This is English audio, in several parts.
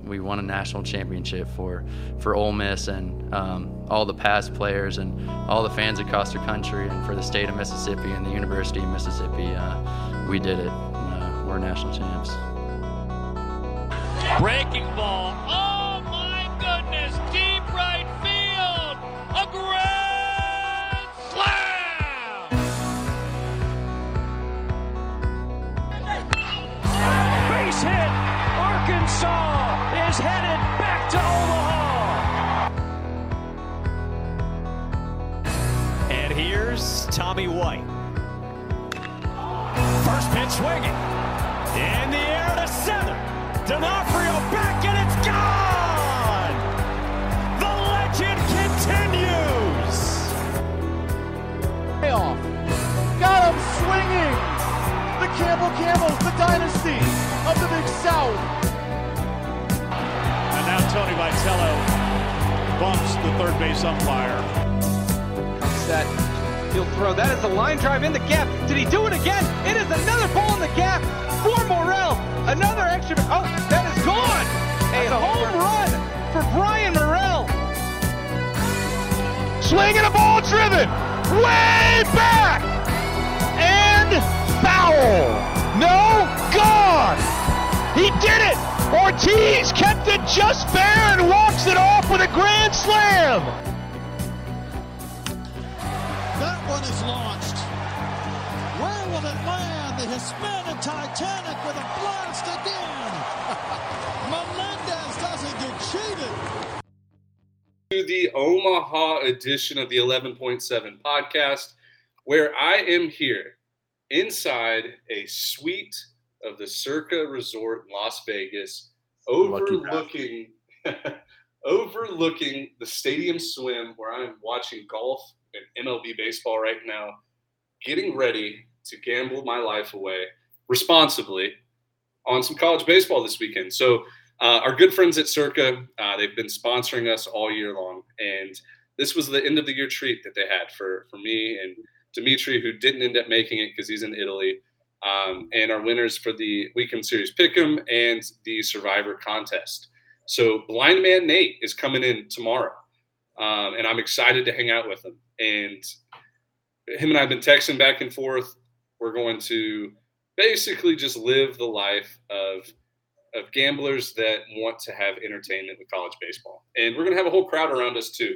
we won a national championship for Ole Miss and all the past players and all the fans across the country, and for the state of Mississippi and the University of Mississippi. We did it. We're national champs. Breaking ball. Oh my goodness! Deep right field. A grand slam! Base hit. Arkansas is headed back to Omaha. And here's Tommy White. First pitch swinging. In the air to center. D'Onofrio back and it's gone! The legend continues! Payoff. Got him swinging! The Campbells, the dynasty of the Big South. And now Tony Vitello bumps the third base umpire. Set. He'll throw. That is a line drive in the gap. Did he do it again? It is another ball in the gap for Morrell. Another extra. Oh, that is gone. A home run for Brian Morrell. Swinging a ball driven way back and foul. No, gone. He did it. Ortiz kept it just fair and walks it off with a grand slam. That one is launched. Where will it land? The Hispanic Titanic with a blast again. Melendez doesn't get cheated. To the Omaha edition of the 11.7 podcast, where I am here inside a suite of the Circa Resort in Las Vegas, overlooking the Stadium Swim, where I am watching golf and MLB baseball right now, getting ready to gamble my life away responsibly on some college baseball this weekend. So our good friends at Circa, they've been sponsoring us all year long, and this was the end of the year treat that they had for me and Dimitri, who didn't end up making it because he's in Italy, and our winners for the Weekend Series Pick'em and the Survivor contest. So Blind Man Nate is coming in tomorrow, and I'm excited to hang out with him. And him and I have been texting back and forth. We're going to basically just live the life of gamblers that want to have entertainment with college baseball. And we're going to have a whole crowd around us too.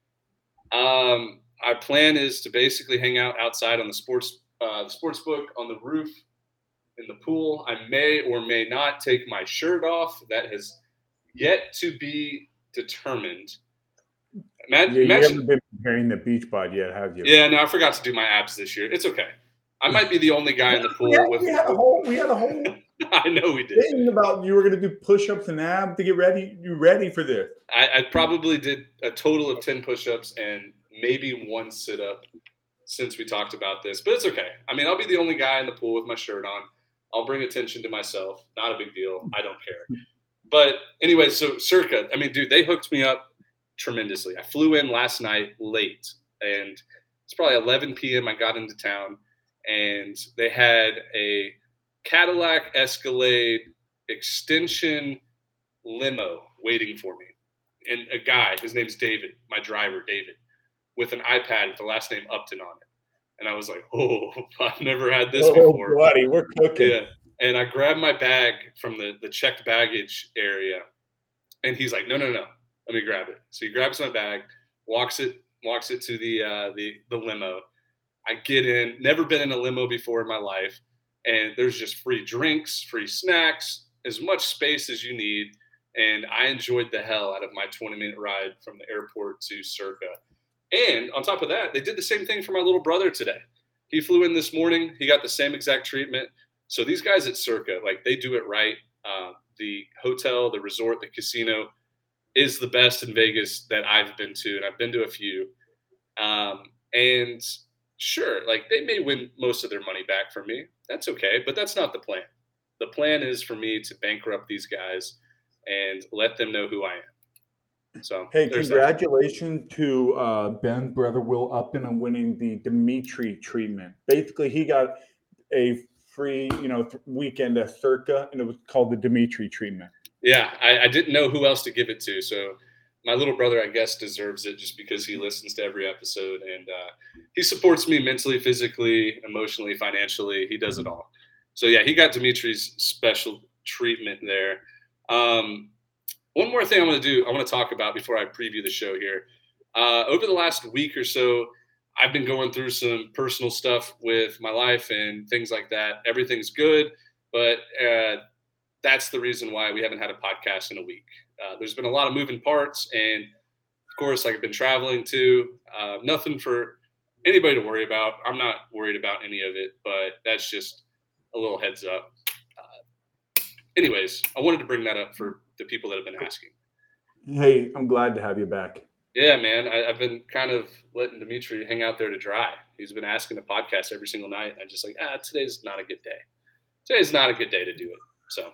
Our plan is to basically hang out outside on the sports book, on the roof, in the pool. I may or may not take my shirt off. That has yet to be determined. You haven't been preparing the beach bod yet, have you? Yeah, no, I forgot to do my abs this year. It's okay. I might be the only guy in the pool. We had a whole I know we did. Thing about you were going to do push-ups and abs to get ready. You ready for this? I probably did a total of 10 push-ups and maybe one sit-up since we talked about this, but it's okay. I mean, I'll be the only guy in the pool with my shirt on. I'll bring attention to myself. Not a big deal. I don't care. But anyway, so Circa, I mean, dude, they hooked me up tremendously. I flew in last night late, and it's probably 11 p.m. I got into town, and they had a Cadillac Escalade extension limo waiting for me. And a guy, his name's David, my driver, David, with an iPad with the last name Upton on it. And I was like, oh, I've never had this before. Oh, buddy, we're cooking. Yeah. And I grabbed my bag from the checked baggage area. And he's like, no, let me grab it. So he grabs my bag, walks it to the limo. I get in, never been in a limo before in my life. And there's just free drinks, free snacks, as much space as you need. And I enjoyed the hell out of my 20-minute ride from the airport to Circa. And on top of that, they did the same thing for my little brother today. He flew in this morning. He got the same exact treatment. So these guys at Circa, like, they do it right. The hotel, the resort, the casino is the best in Vegas that I've been to, and I've been to a few. And sure, like, they may win most of their money back from me. That's okay, but that's not the plan. The plan is for me to bankrupt these guys and let them know who I am. So, hey, congratulations to Ben's brother Will Upton on winning the Dimitri treatment. Basically, he got a free, weekend at Circa, and it was called the Dimitri treatment. Yeah, I didn't know who else to give it to. So my little brother, I guess, deserves it just because he listens to every episode and he supports me mentally, physically, emotionally, financially. He does it all. So yeah, he got Dimitri's special treatment there. One more thing I want to talk about before I preview the show here. Over the last week or so, I've been going through some personal stuff with my life and things like that. Everything's good, but that's the reason why we haven't had a podcast in a week. There's been a lot of moving parts, and of course, like I've been traveling too. Nothing for anybody to worry about. I'm not worried about any of it, but that's just a little heads up. Anyways, I wanted to bring that up for the people that have been asking. Hey, I'm glad to have you back. Yeah, man. I've been kind of letting Dimitri hang out there to dry. He's been asking the podcast every single night. I'm just like, today's not a good day. Today's not a good day to do it. So,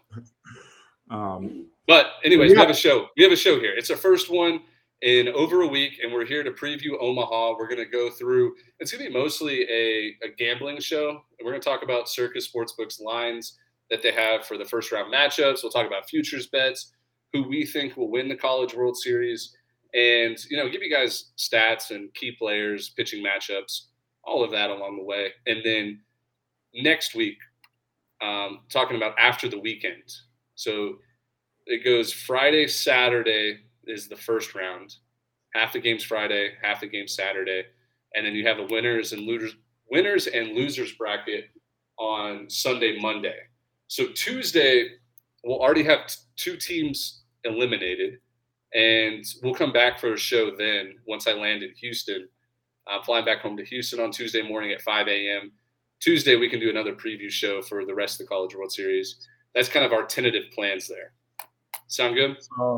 but anyways, we have a show. We have a show here. It's our first one in over a week, and we're here to preview Omaha. We're going to go through. It's going to be mostly a gambling show. We're going to talk about Circus Sportsbook's lines that they have for the first round matchups. We'll talk about futures bets, who we think will win the College World Series, and give you guys stats and key players, pitching matchups, all of that along the way. And then next week, talking about after the weekend. So it goes Friday, Saturday is the first round. Half the game's Friday, half the game's Saturday, and then you have a winners and losers bracket on Sunday, Monday. So Tuesday, we'll already have two teams eliminated, and we'll come back for a show then once I land in Houston. I'm flying back home to Houston on Tuesday morning at 5 a.m. Tuesday, we can do another preview show for the rest of the College World Series. That's kind of our tentative plans there. Sound good?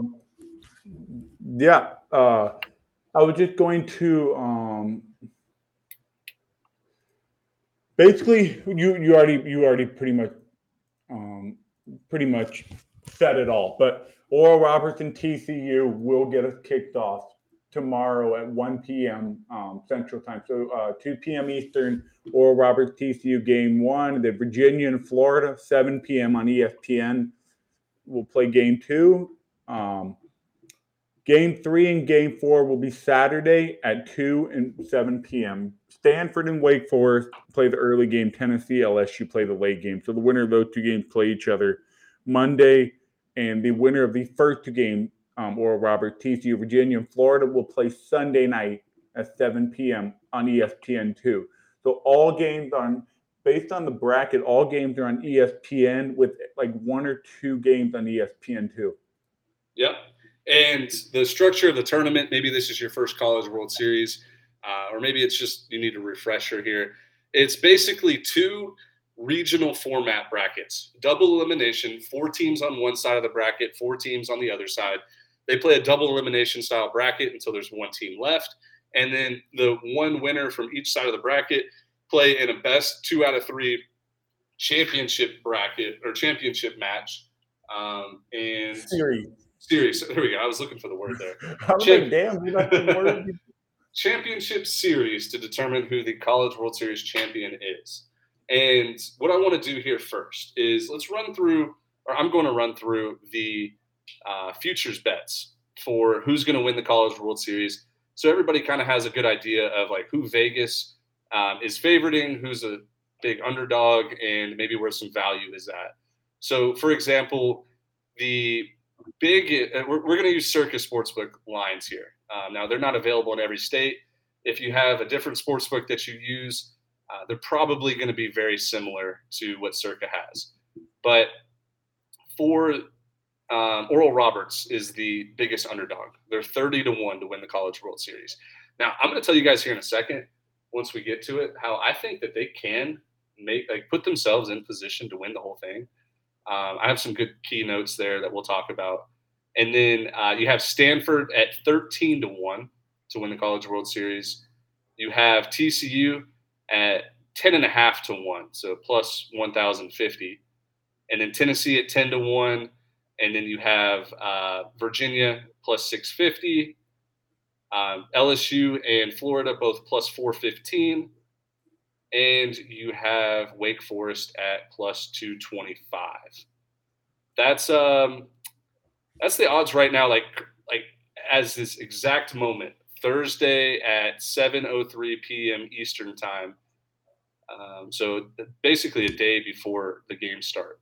Yeah. I was just going to basically you already pretty much said it all. But Oral Roberts and TCU will get us kicked off tomorrow at 1 p.m. Central Time. So 2 p.m. Eastern, Oral Roberts TCU Game 1. The Virginia and Florida, 7 p.m. on ESPN. We'll play Game 2. Game 3 and Game 4 will be Saturday at 2 and 7 p.m. Stanford and Wake Forest play the early game. Tennessee, LSU play the late game. So the winner of those two games play each other Monday, and the winner of the first two games, Oral Roberts, TCU, Virginia, and Florida, will play Sunday night at 7 p.m. on ESPN2. So all games based on the bracket, all games are on ESPN with like one or two games on ESPN2. Yep. And the structure of the tournament, maybe this is your first College World Series, or maybe it's just you need a refresher here. It's basically two regional format brackets, double elimination, 4 teams on one side of the bracket, 4 teams on the other side. They play a double elimination style bracket until there's 1 team left. And then the one winner from each side of the bracket play in a best 2 out of 3 championship bracket or championship match. And Series. There we go. I was looking for the word there. I was like, damn, you like the word? Championship series to determine who the College World Series champion is. And what I want to do here first is I'm going to run through the futures bets for who's going to win the College World Series. So everybody kind of has a good idea of like who Vegas is favoriting, who's a big underdog, and maybe where some value is at. So, for example, we're going to use Circus Sportsbook lines here. Now, they're not available in every state. If you have a different sportsbook that you use, they're probably going to be very similar to what Circa has. But for Oral Roberts is the biggest underdog. They're 30-1 to win the College World Series. Now, I'm going to tell you guys here in a second, once we get to it, how I think that they can put themselves in position to win the whole thing. I have some good keynotes there that we'll talk about. And then you have Stanford at 13-1 to win the College World Series. You have TCU at 10.5-1, so plus 1,050. And then Tennessee at 10-1. And then you have Virginia plus 650. LSU and Florida both plus 415. And you have Wake Forest at plus 225. That's That's the odds right now. Like as this exact moment, Thursday at 7:03 p.m. Eastern time. So basically a day before the games start.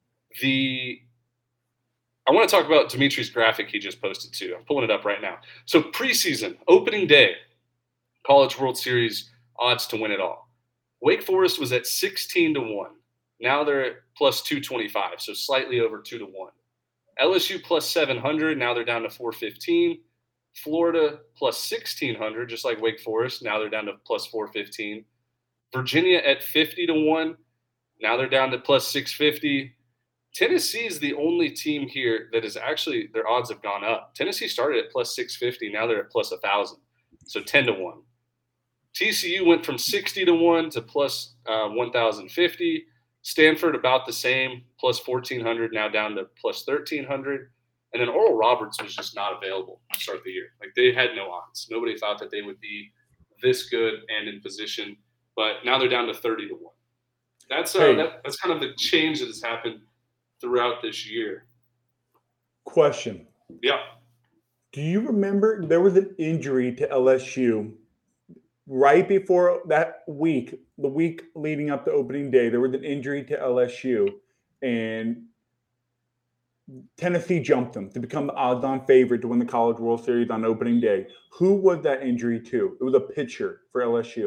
I want to talk about Dimitri's graphic he just posted too. I'm pulling it up right now. So preseason, opening day, College World Series odds to win it all. Wake Forest was at 16-1. Now they're at plus 225, so slightly over 2-1. LSU plus 700. Now they're down to 415. Florida plus 1600, just like Wake Forest. Now they're down to plus 415. Virginia at 50-1. Now they're down to plus 650. Tennessee is the only team here that is actually, their odds have gone up. Tennessee started at plus 650. Now they're at plus 1,000. So 10-1. TCU went from 60-1 to plus 1,050. Stanford about the same, plus 1,400, now down to plus 1,300. And then Oral Roberts was just not available to start the year. Like, they had no odds. Nobody thought that they would be this good and in position. But now they're down to 30-1. That's that's kind of the change that has happened throughout this year. Question. Yeah. Do you remember there was an injury to LSU right before that week, the week leading up to opening day? There was an injury to LSU, and Tennessee jumped them to become the odds-on favorite to win the College World Series on opening day. Who was that injury to? It was a pitcher for LSU.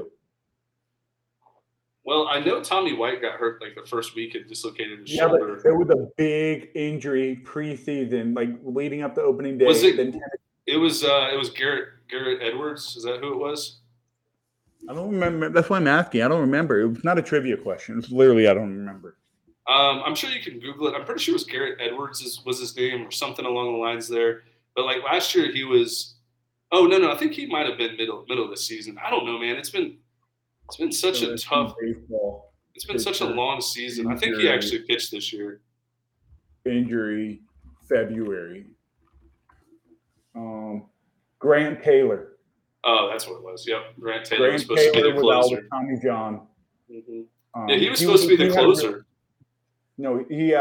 Well, I know Tommy White got hurt like the first week and dislocated his shoulder. But there was a big injury preseason, like leading up to opening day. Was it? It was Garrett Edwards. Is that who it was? I don't remember. That's why I'm asking. I don't remember. It was not a trivia question. It's literally I don't remember. I'm sure you can Google it. I'm pretty sure it was Garrett Edwards was his name or something along the lines there. But like last year he was. Oh no, I think he might have been middle of the season. I don't know, man. It's been such a tough baseball. It's been such a long season. I think he actually pitched this year. Injury, February. Grant Taylor. Oh, that's what it was. Yep, Grant Taylor was supposed to be the closer. Tommy John. Mm-hmm. Yeah, he was supposed to be the closer. No,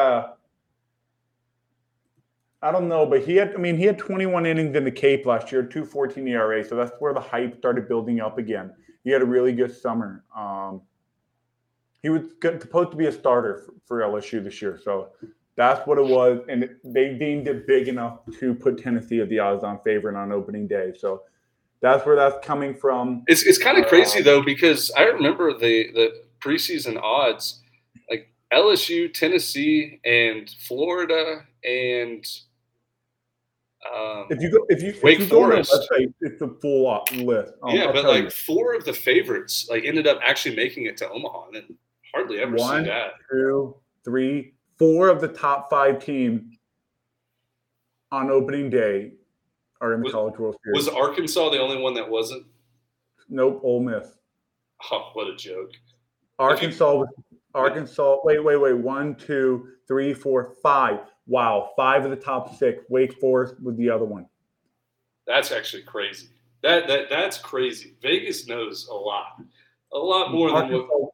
I don't know, but he had 21 innings in the Cape last year, 2.14 ERA, so that's where the hype started building up again. He had a really good summer. He was supposed to be a starter for LSU this year, so that's what it was. And they deemed it big enough to put Tennessee as the odds-on favorite on opening day. So that's where that's coming from. It's kind of crazy though, because I remember the preseason odds, like LSU, Tennessee, and Florida, and if you go on the website, it's a full list. But like 4 of the favorites like ended up actually making it to Omaha, and then hardly ever see that. 1, 2, 3, 4 of the top 5 teams on opening day are in the College World Series. Was Arkansas the only one that wasn't? Nope, Ole Miss. Oh, what a joke! Arkansas. Wait. 1, 2, 3, 4, 5. Wow, 5 of the top 6. Wake Forest was the other one. That's actually crazy. That's crazy. Vegas knows a lot more than what.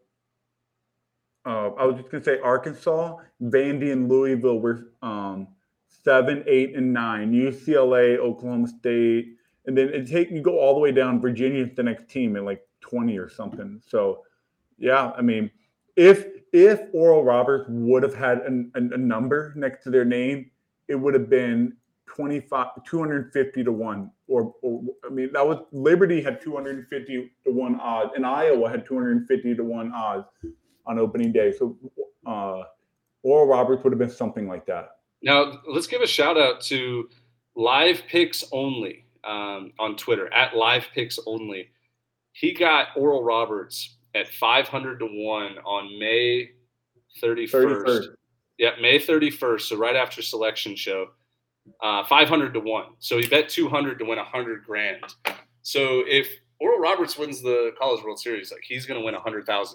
I was just gonna say Arkansas, Vandy, and Louisville were 7, 8, and 9. UCLA, Oklahoma State, and then you go all the way down. Virginia's the next team at like 20 or something. So, yeah, I mean, if Oral Roberts would have had a number next to their name, it would have been 250-1. Or I mean, that was Liberty had 250-1 odds, and Iowa had 250-1 odds on opening day. So Oral Roberts would have been something like that. Now, let's give a shout out to Live Picks Only on Twitter, at Live Picks Only. He got Oral Roberts at 500-1 on May 31st. Yeah, May 31st, so right after selection show. 500-1. So he bet 200 to win $100,000. So if Oral Roberts wins the College World Series, like he's going to win $100,000.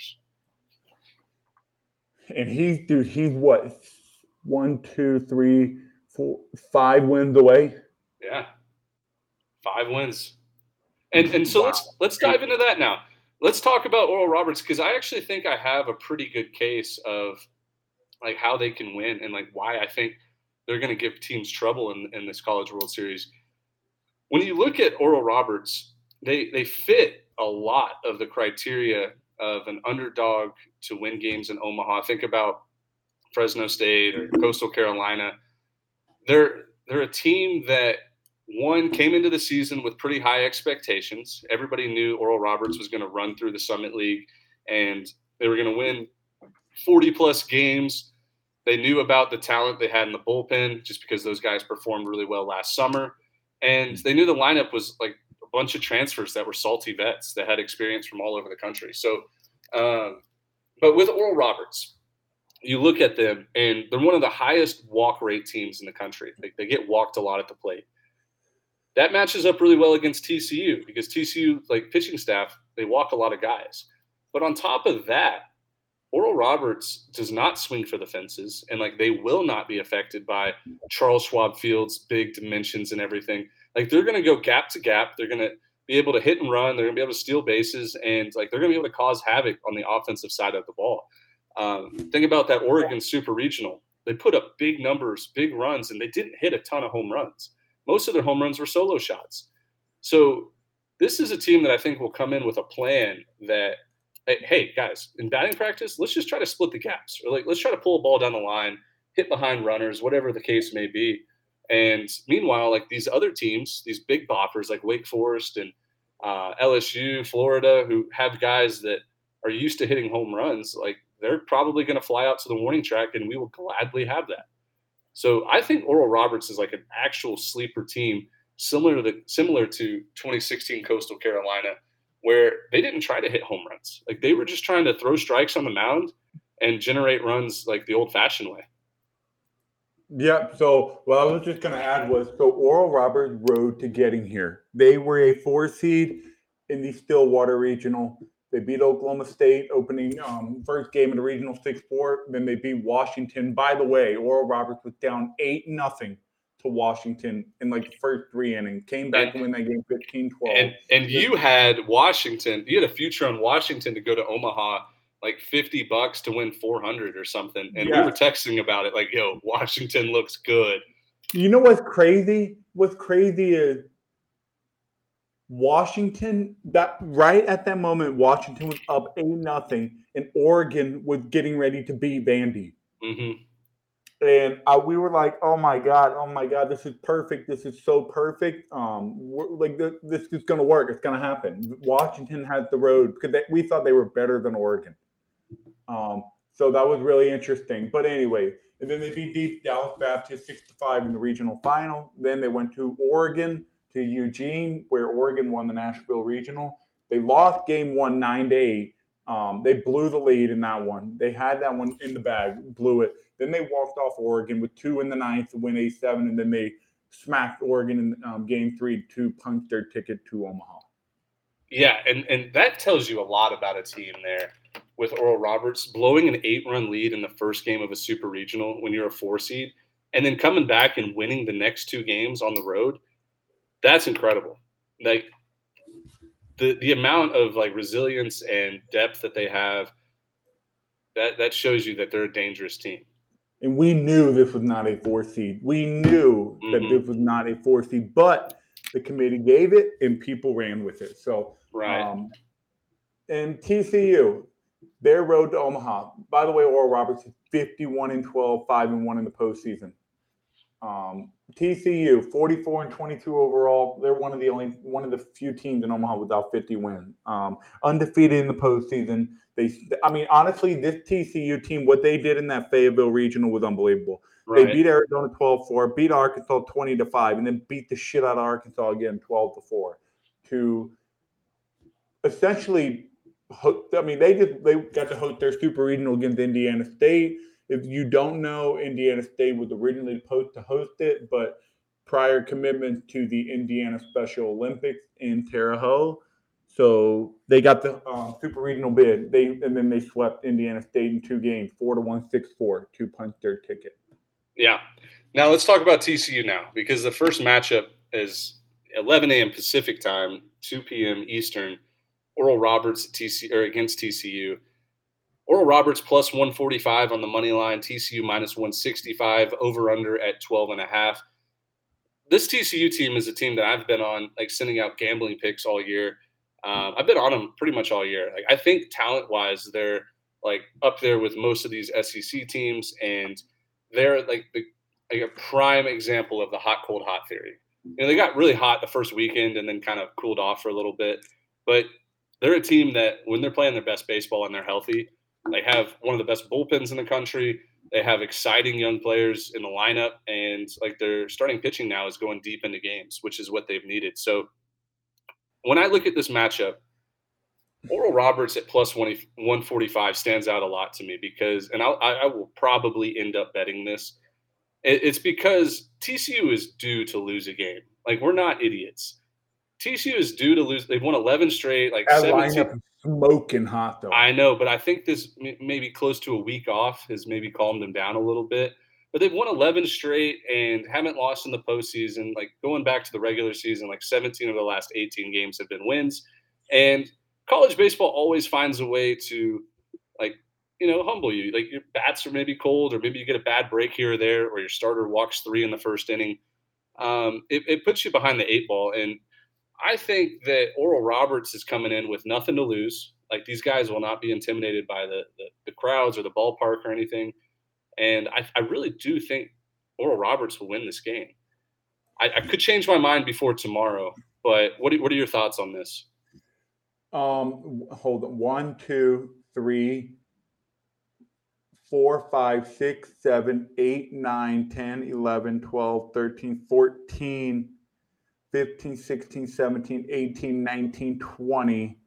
And he's what? 1, 2, 3, 4, 5 wins away. Yeah, 5 wins. And so let's dive into that now. Let's talk about Oral Roberts, because I actually think I have a pretty good case of like how they can win and like why I think they're going to give teams trouble in this College World Series. When you look at Oral Roberts, they fit a lot of the criteria of an underdog to win games in Omaha. Think about Fresno State or Coastal Carolina. They're a team that, one, came into the season with pretty high expectations. Everybody knew Oral Roberts was going to run through the Summit League and they were going to win 40-plus games. They knew about the talent they had in the bullpen just because those guys performed really well last summer. And they knew the lineup was like a bunch of transfers that were salty vets that had experience from all over the country. So, but with Oral Roberts, you look at them, and they're one of the highest walk rate teams in the country. They get walked a lot at the plate. That matches up really well against TCU because TCU, like pitching staff, they walk a lot of guys. But on top of that, Oral Roberts does not swing for the fences, and like they will not be affected by Charles Schwab Field's big dimensions and everything. Like they're going to go gap to gap. They're going to be able to hit and run. They're going to be able to steal bases, and like they're going to be able to cause havoc on the offensive side of the ball. Think about that Oregon Super Regional. They put up big numbers, big runs, and they didn't hit a ton of home runs. Most of their home runs were solo shots. So this is a team that I think will come in with a plan that, hey, guys, in batting practice, let's just try to split the gaps. Or like, let's try to pull a ball down the line, hit behind runners, whatever the case may be. And meanwhile, like these other teams, these big boppers like Wake Forest and LSU, Florida, who have guys that are used to hitting home runs, like they're probably going to fly out to the warning track, and we will gladly have that. So I think Oral Roberts is like an actual sleeper team, similar to 2016 Coastal Carolina, where they didn't try to hit home runs. Like they were just trying to throw strikes on the mound and generate runs like the old-fashioned way. Yeah, so what I was just going to add was, so Oral Roberts' road to getting here. They were a 4 seed in the Stillwater Regional. They beat Oklahoma State opening first game of the Regional 6-4. Then they beat Washington. By the way, Oral Roberts was down 8-0 to Washington in like the first 3 innings. Came back to win that game 15-12. And you had Washington. You had a future on Washington to go to Omaha, like $50 to win 400 or something. And we were texting about it like, yo, Washington looks good. You know what's crazy? What's crazy is Washington, that right at that moment, Washington was up 8-0, and Oregon was getting ready to beat Vandy. Mm-hmm. And we were like, oh my God, this is perfect. This is so perfect. This is going to work. It's going to happen. Washington had the road because we thought they were better than Oregon. So that was really interesting. But anyway, and then they beat Dallas Baptist 6-5 in the regional final. Then they went to Oregon, to Eugene, where Oregon won the Nashville Regional. They lost game 1 9-8. They blew the lead in that one. They had that one in the bag, blew it. Then they walked off Oregon with 2 in the ninth to win 8-7, and then they smacked Oregon in game 3 to punch their ticket to Omaha. Yeah, and that tells you a lot about a team there with Oral Roberts blowing an 8-run lead in the first game of a Super Regional when you're a 4 seed, and then coming back and winning the next 2 games on the road. That's incredible. Like the amount of like resilience and depth that they have, that shows you that they're a dangerous team. And we knew this was not a 4 seed. We knew that this was not a 4 seed, but the committee gave it and people ran with it. So, right. And TCU, their road to Omaha. By the way, Oral Roberts is 51-12, 5-1 in the postseason. TCU 44-22 overall. They're one of the few teams in Omaha without 50 wins. Undefeated in the postseason. Honestly, this TCU team, what they did in that Fayetteville Regional was unbelievable. Right. They beat Arizona 12-4, beat Arkansas 20-5, and then beat the shit out of Arkansas again 12-4 to essentially. They got to host their Super Regional against Indiana State. If you don't know, Indiana State was originally supposed to host it, but prior commitments to the Indiana Special Olympics in Terre Haute. So they got the Super Regional bid. And then they swept Indiana State in 2 games, 4-1, 6-4, to punch their ticket. Yeah. Now let's talk about TCU now, because the first matchup is 11 a.m. Pacific time, 2 p.m. Eastern. Oral Roberts against TCU. Oral Roberts plus 145 on the money line, TCU minus 165, over under at 12.5. This TCU team is a team that I've been on, like sending out gambling picks all year. I've been on them pretty much all year. Like, I think talent-wise, they're like up there with most of these SEC teams, and they're like a prime example of the hot, cold, hot theory. They got really hot the first weekend and then kind of cooled off for a little bit. But they're a team that when they're playing their best baseball and they're healthy, they have one of the best bullpens in the country. They have exciting young players in the lineup, and like their starting pitching now is going deep into games, which is what they've needed. So when I look at this matchup, Oral Roberts at plus 145 stands out a lot to me because, and I will probably end up betting this. It's because TCU is due to lose a game. Like, we're not idiots. TCU is due to lose. They've won 11 straight. Like, that 17. lineup is smoking hot, though. I know, but I think this maybe close to a week off has maybe calmed them down a little bit. But they've won 11 straight and haven't lost in the postseason. Like, going back to the regular season, like 17 of the last 18 games have been wins. And college baseball always finds a way to, like, humble you. Like, your bats are maybe cold, or maybe you get a bad break here or there, or your starter walks 3 in the first inning. It puts you behind the 8 ball. And I think that Oral Roberts is coming in with nothing to lose. Like, these guys will not be intimidated by the crowds or the ballpark or anything. And I really do think Oral Roberts will win this game. I could change my mind before tomorrow, but what are your thoughts on this? Hold on. 1, 2, 3, 4, 5, 6, 7, 8, 9, 10, 11, 12, 13, 14, 15, 16, 17, 18, 19, 20.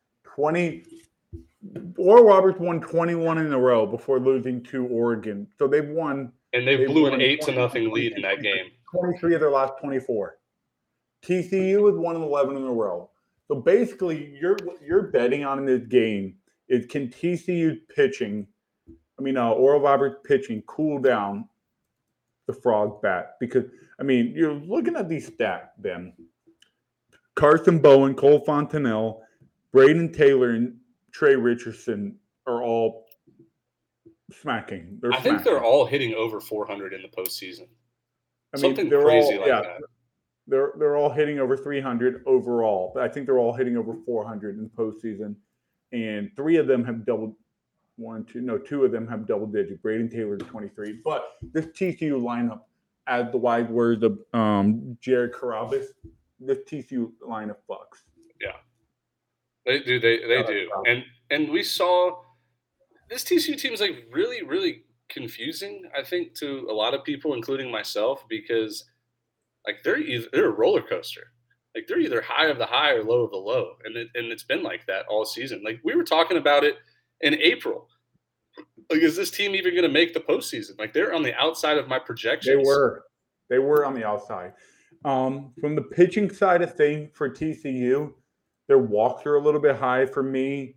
Oral Roberts won 21 in a row before losing to Oregon. So they've won. And they blew an 8-0 lead in that game. 23 of their last 24. TCU has won 11 in a row. So basically, you're betting on in this game is, can TCU pitching, Oral Roberts pitching, cool down the Frog bat? Because, you're looking at these stats, Ben. Carson Bowen, Cole Fontenelle, Braden Taylor, and Trey Richardson are all smacking. I think they're all hitting over 400 in the postseason. Something crazy like that. They're all hitting over 300 overall, but I think they're all hitting over 400 in the postseason. And 3 of them have double. 2 of them have double digit. Braden Taylor 23. But this TCU lineup, as the wise words of Jared Carabas, this TCU lineup fucks. Yeah, they do. They do. And we saw this TCU team is like really, really confusing, I think, to a lot of people, including myself, because like they're a roller coaster. Like, they're either high of the high or low of the low, and it's been like that all season. Like, we were talking about it in April. Like, is this team even going to make the postseason? Like, they're on the outside of my projections. They were on the outside. From the pitching side of things for TCU, their walks are a little bit high for me.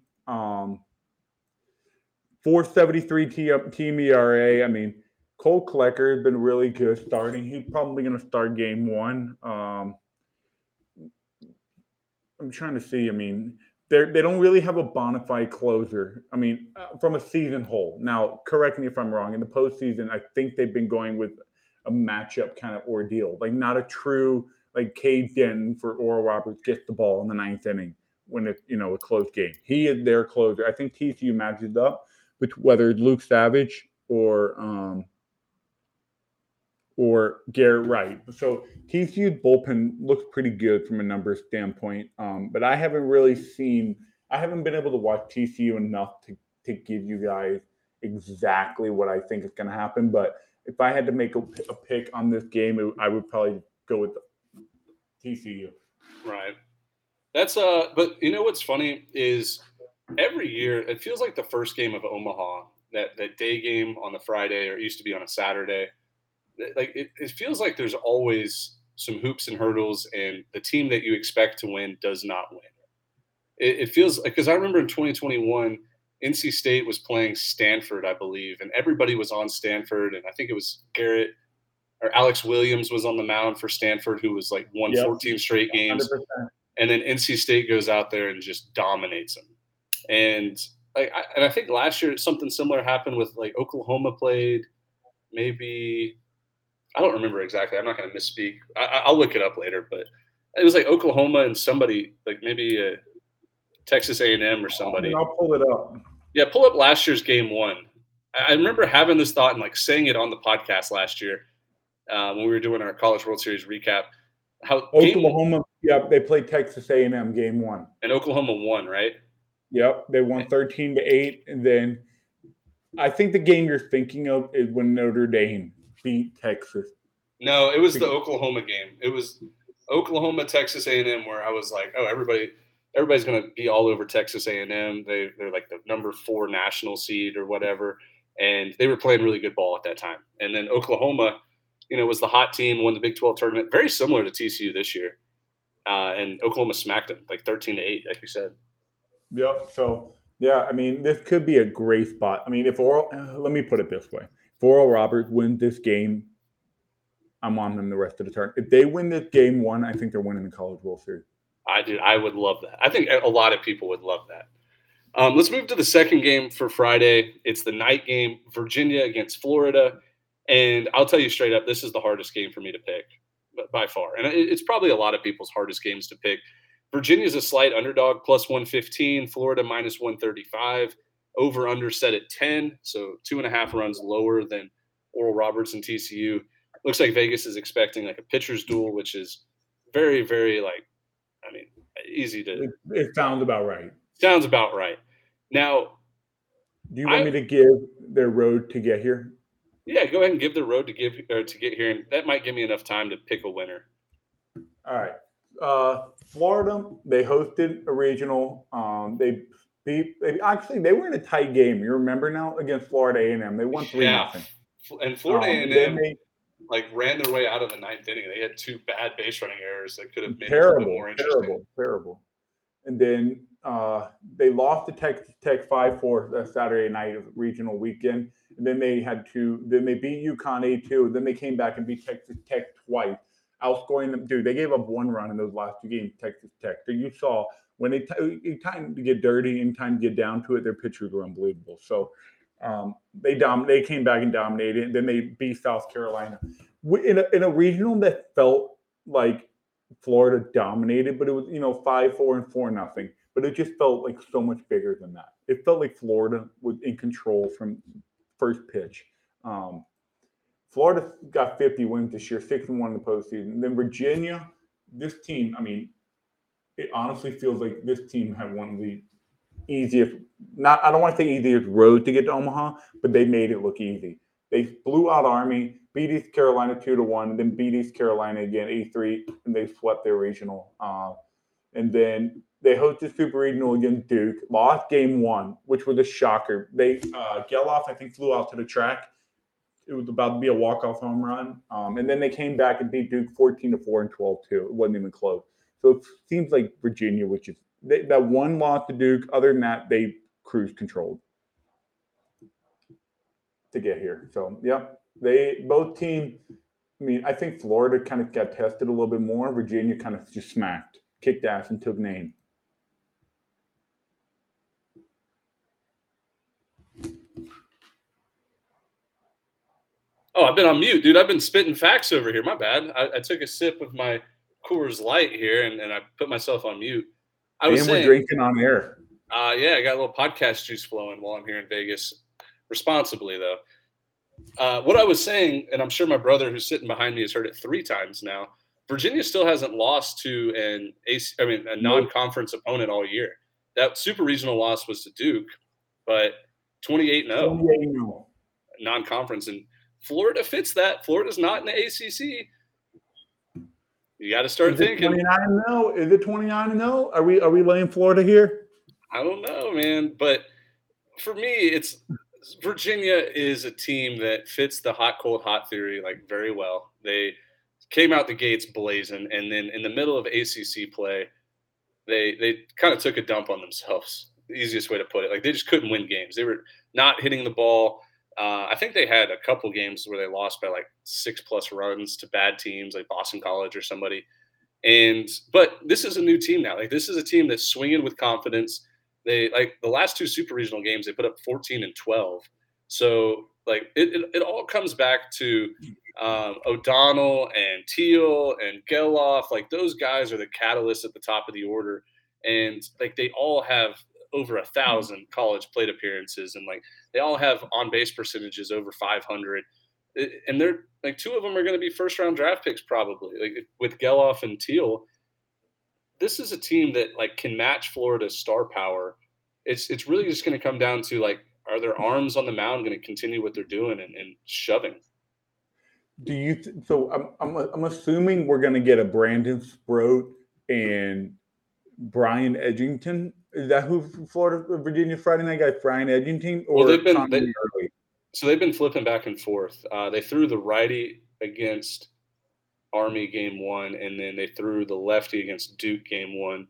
4.73 team ERA. Cole Klecker has been really good starting. He's probably going to start game 1. I'm trying to see. They don't really have a bona fide closer. From a season whole. Now, correct me if I'm wrong. In the postseason, I think they've been going with a matchup kind of ordeal. Like, not a true, like, Cade Denton for Oral Roberts gets the ball in the 9th inning when it's, a close game. He is their closer. I think TCU matches up with whether it's Luke Savage or Garrett Wright. So TCU's bullpen looks pretty good from a numbers standpoint. But I haven't been able to watch TCU enough to give you guys exactly what I think is going to happen. But if I had to make a pick on this game, I would probably go with TCU. Right. That's but you know what's funny is every year it feels like the first game of Omaha, that day game on the Friday, or it used to be on a Saturday. Like, it feels like there's always some hoops and hurdles, and the team that you expect to win does not win. It feels like, because I remember in 2021, NC State was playing Stanford, I believe, and everybody was on Stanford, and I think it was Garrett or Alex Williams was on the mound for Stanford, who was like won 14 straight games. 100%. And then NC State goes out there and just dominates them. And I think last year something similar happened with like Oklahoma played. Maybe I don't remember exactly. I'm not going to misspeak. I'll look it up later, but it was like Oklahoma and somebody like maybe Texas A&M or somebody. I'll pull it up. Yeah, pull up last year's game 1. I remember having this thought and like saying it on the podcast last year when we were doing our College World Series recap. How Oklahoma, they played Texas A&M game 1, and Oklahoma won, right? Yep, they won 13-8, and then I think the game you're thinking of is when Notre Dame beat Texas. No, it was the Oklahoma game. It was Oklahoma, Texas A&M, where I was like, oh, everybody's going to be all over Texas A&M. They're like the number 4 national seed or whatever, and they were playing really good ball at that time. And then Oklahoma, was the hot team, won the Big 12 tournament, very similar to TCU this year. And Oklahoma smacked them like 13-8, like you said. Yep. So, yeah, I mean, this could be a great spot. I mean, let me put it this way. If Oral Roberts wins this game, I'm on them the rest of the turn. If they win this game 1, I think they're winning the College World Series. I would love that. I think a lot of people would love that. Let's move to the second game for Friday. It's the night game, Virginia against Florida. And I'll tell you straight up, this is the hardest game for me to pick by far. And it's probably a lot of people's hardest games to pick. Virginia's a slight underdog, plus 115. Florida minus 135. Over under set at 10. So 2.5 runs lower than Oral Roberts and TCU. Looks like Vegas is expecting like a pitcher's duel, which is very, very easy to. It sounds about right. Sounds about right. Now, do you want me to give their road to get here? Yeah, go ahead and give the road to get here, and that might give me enough time to pick a winner. All right. Florida, they hosted a regional. They were in a tight game. You remember now against Florida A&M. They won 3-0. And Florida A&M ran their way out of the 9th inning. They had 2 bad base running errors that could have made it a little bit more interesting. Terrible. And then they lost to Texas Tech 5-4 Saturday night of regional weekend. And then they beat UConn 8-2. Then they came back and beat Texas Tech twice, outscoring them. Dude, they gave up 1 run in those last 2 games, Texas Tech. So you saw when time to get dirty and time to get down to it, their pitchers were unbelievable. So they came back and dominated. And then they beat South Carolina in a regional that felt like Florida dominated, but it was 5-4 and 4-0. But it just felt like so much bigger than that. It felt like Florida was in control from first pitch. Florida got 50 wins this year, 6-1 in the postseason. And then Virginia, this team, I mean, it honestly feels like this team had one of the easiest, I don't want to say easiest road to get to Omaha, but they made it look easy. They blew out Army, beat East Carolina 2-1, and then beat East Carolina again 8-3, and they swept their regional. And then they hosted Super Regional against Duke, lost game 1, which was a shocker. Geloff, I think, flew out to the track. It was about to be a walk-off home run. And then they came back and beat Duke 14-4 and 12-2. It wasn't even close. So it seems like Virginia, which is that one loss to Duke. Other than that, they cruise controlled to get here. So, yeah, both teams. I mean, I think Florida kind of got tested a little bit more. Virginia kind of just smacked, kicked ass, and took name. Oh, I've been on mute, dude. I've been spitting facts over here. My bad. I took a sip of my Coors Light here, and I put myself on mute. We're drinking on air. Yeah, I got a little podcast juice flowing while I'm here in Vegas. Responsibly, though. What I was saying, and I'm sure my brother who's sitting behind me has heard it 3 times now, Virginia still hasn't lost to a non-conference opponent all year. That super regional loss was to Duke, but 28-0. 28-0. Non-conference. And Florida fits that. Florida's not in the ACC. You got to start thinking. 29-0? Is it 29-0? Are we laying Florida here? I don't know, man. But for me, it's Virginia is a team that fits the hot, cold, hot theory like very well. They came out the gates blazing, and then in the middle of ACC play, they kind of took a dump on themselves. The easiest way to put it. Like they just couldn't win games. They were not hitting the ball. I think they had a couple games where they lost by like 6+ runs to bad teams like Boston College or somebody. But this is a new team now. Like this is a team that's swinging with confidence. They like the last 2 super regional games, they put up 14 and 12. So like it all comes back to O'Donnell and Teal and Geloff. Like those guys are the catalysts at the top of the order, and like they all have over 1,000 college plate appearances, and like they all have on base percentages over 500. And they're like 2 of them are going to be first round draft picks probably. Like with Geloff and Teal, this is a team that like can match Florida's star power. It's really just going to come down to like, are their arms on the mound going to continue what they're doing and shoving? Do you? So I'm assuming we're going to get a Brandon Sproat and Brian Edgington. Is that who Virginia Friday night guy? Brian Edgington or they've been flipping back and forth. They threw the righty against Army game 1, and then they threw the lefty against Duke game 1.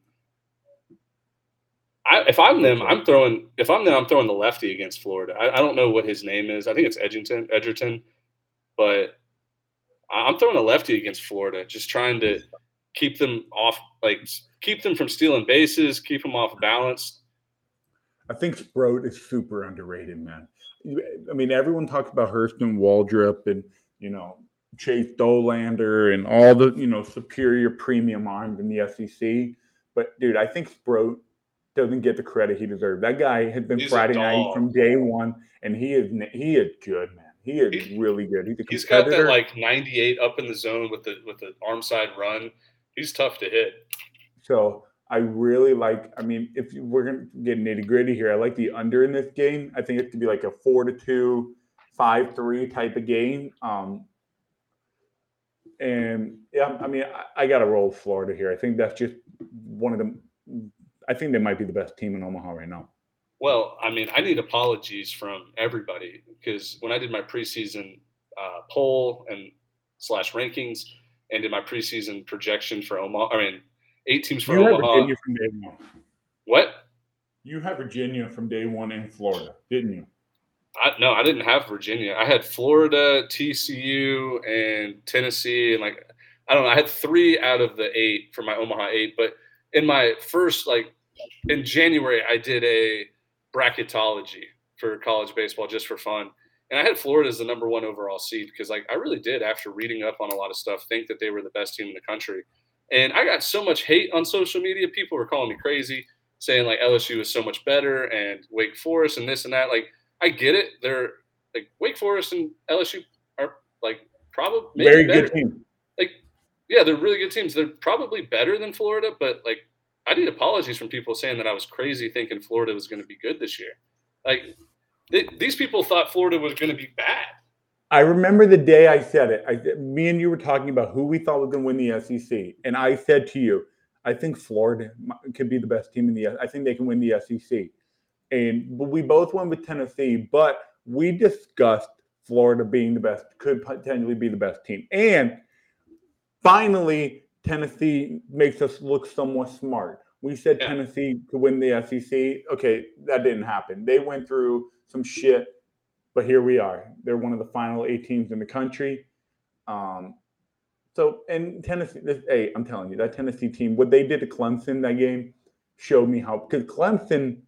If I'm them, I'm throwing the lefty against Florida. I don't know what his name is. I think it's Edgerton, but I'm throwing a lefty against Florida, just trying to keep them off, like keep them from stealing bases, keep them off balance. I think Sproat is super underrated, man. I mean, everyone talks about Hurston Waldrop and, Chase Dolander and all the, superior premium arms in the SEC. But, dude, I think Sproat doesn't get the credit he deserves. That guy has been Friday night from day one, and he is good, man. He is really good. He's got that like 98 up in the zone with the arm side run. He's tough to hit. So I really like. I mean, if we're gonna get nitty gritty here, I like the under in this game. I think it could be like a 4-2, 5-3 type of game. And yeah, I mean, I got to roll Florida here. I think that's just one of them. I think they might be the best team in Omaha right now. Well, I mean, I need apologies from everybody because when I did my preseason poll and / rankings and did my preseason projection for Omaha, 8 teams for Omaha. Virginia from day one. What? You had Virginia from day one in Florida, didn't you? No, I didn't have Virginia. I had Florida, TCU, and Tennessee, and I had 3 out of the 8 for my Omaha 8. But in my first, in January, I did a bracketology for college baseball just for fun, and I had Florida as the number 1 overall seed because, I really did, after reading up on a lot of stuff, think that they were the best team in the country. And I got so much hate on social media. People were calling me crazy, saying LSU is so much better and Wake Forest and this and that. I get it. They're Wake Forest and LSU are probably very better. Good team. Yeah, they're really good teams. They're probably better than Florida, but I need apologies from people saying that I was crazy thinking Florida was going to be good this year. These people thought Florida was going to be bad. I remember the day I said it. Me and you were talking about who we thought was going to win the SEC, and I said to you, I think Florida could be the best team in the. I think they can win the SEC, but we both went with Tennessee. But we discussed Florida being the best, could potentially be the best team, and finally, Tennessee makes us look somewhat smart. We said Tennessee could win the SEC. Okay, that didn't happen. They went through some shit, but here we are. They're one of the final 8 teams in the country. And Tennessee, I'm telling you, that Tennessee team, what they did to Clemson that game showed me how, because Clemson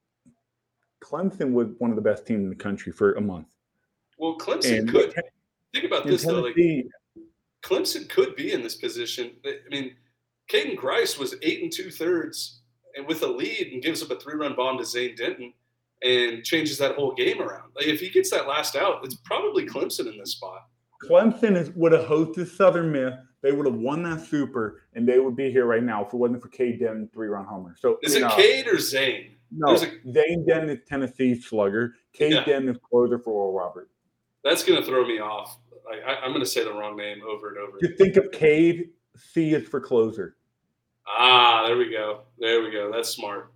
was one of the best teams in the country for a month. Well, Clemson could. Think about this, though. Clemson could be in this position. I mean, Caden Grice was 8 2/3 and with a lead and gives up a 3-run bomb to Zane Denton and changes that whole game around. If he gets that last out, it's probably Clemson in this spot. Clemson would have hosted Southern Miss. They would have won that Super, and they would be here right now if it wasn't for Cade Denton 3-run homer. So is it Cade or Zane? No, Zane Denton is Tennessee slugger. Cade Denton is closer for Oral Roberts. That's going to throw me off. I'm going to say the wrong name over and over. Just think of Cade. C is for closer. There we go. That's smart.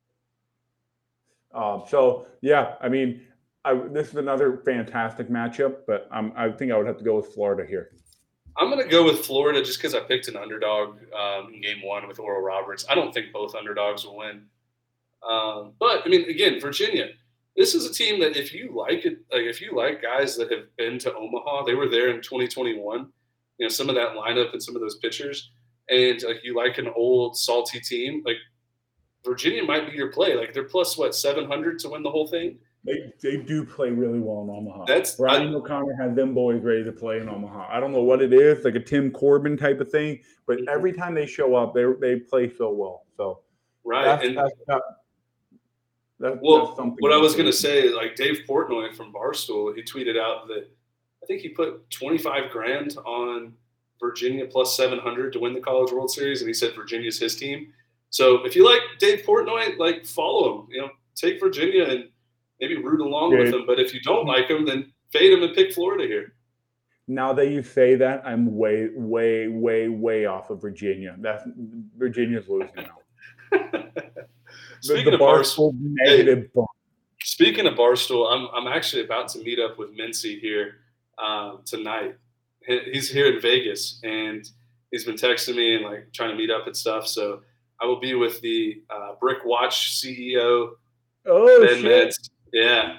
This is another fantastic matchup, but I think I would have to go with Florida here. I'm going to go with Florida just because I picked an underdog in game 1 with Oral Roberts. I don't think both underdogs will win. But, again, Virginia, this is a team that if you like it, if you like guys that have been to Omaha, they were there in 2021, some of that lineup and some of those pitchers, and you like an old salty team, Virginia might be your play. Like they're plus 700 to win the whole thing. They do play really well in Omaha. Brian O'Connor had them boys ready to play in Omaha. I don't know what it is, like a Tim Corbin type of thing, but every time they show up, they play so well. So right, that's something. What I was going to say is like Dave Portnoy from Barstool, he tweeted out that I think he put $25,000 on Virginia plus 700 to win the College World Series, and he said Virginia's his team. So if you like Dave Portnoy, like follow him. Take Virginia and maybe root along with him. But if you don't like him, then fade him and pick Florida here. Now that you say that, I'm way, way, way, way off of Virginia. Virginia's losing now. Speaking of Barstool, I'm actually about to meet up with Mincy here tonight. He's here in Vegas, and he's been texting me and like trying to meet up and stuff. So I will be with the Brick Watch CEO, Ben Metz. Yeah.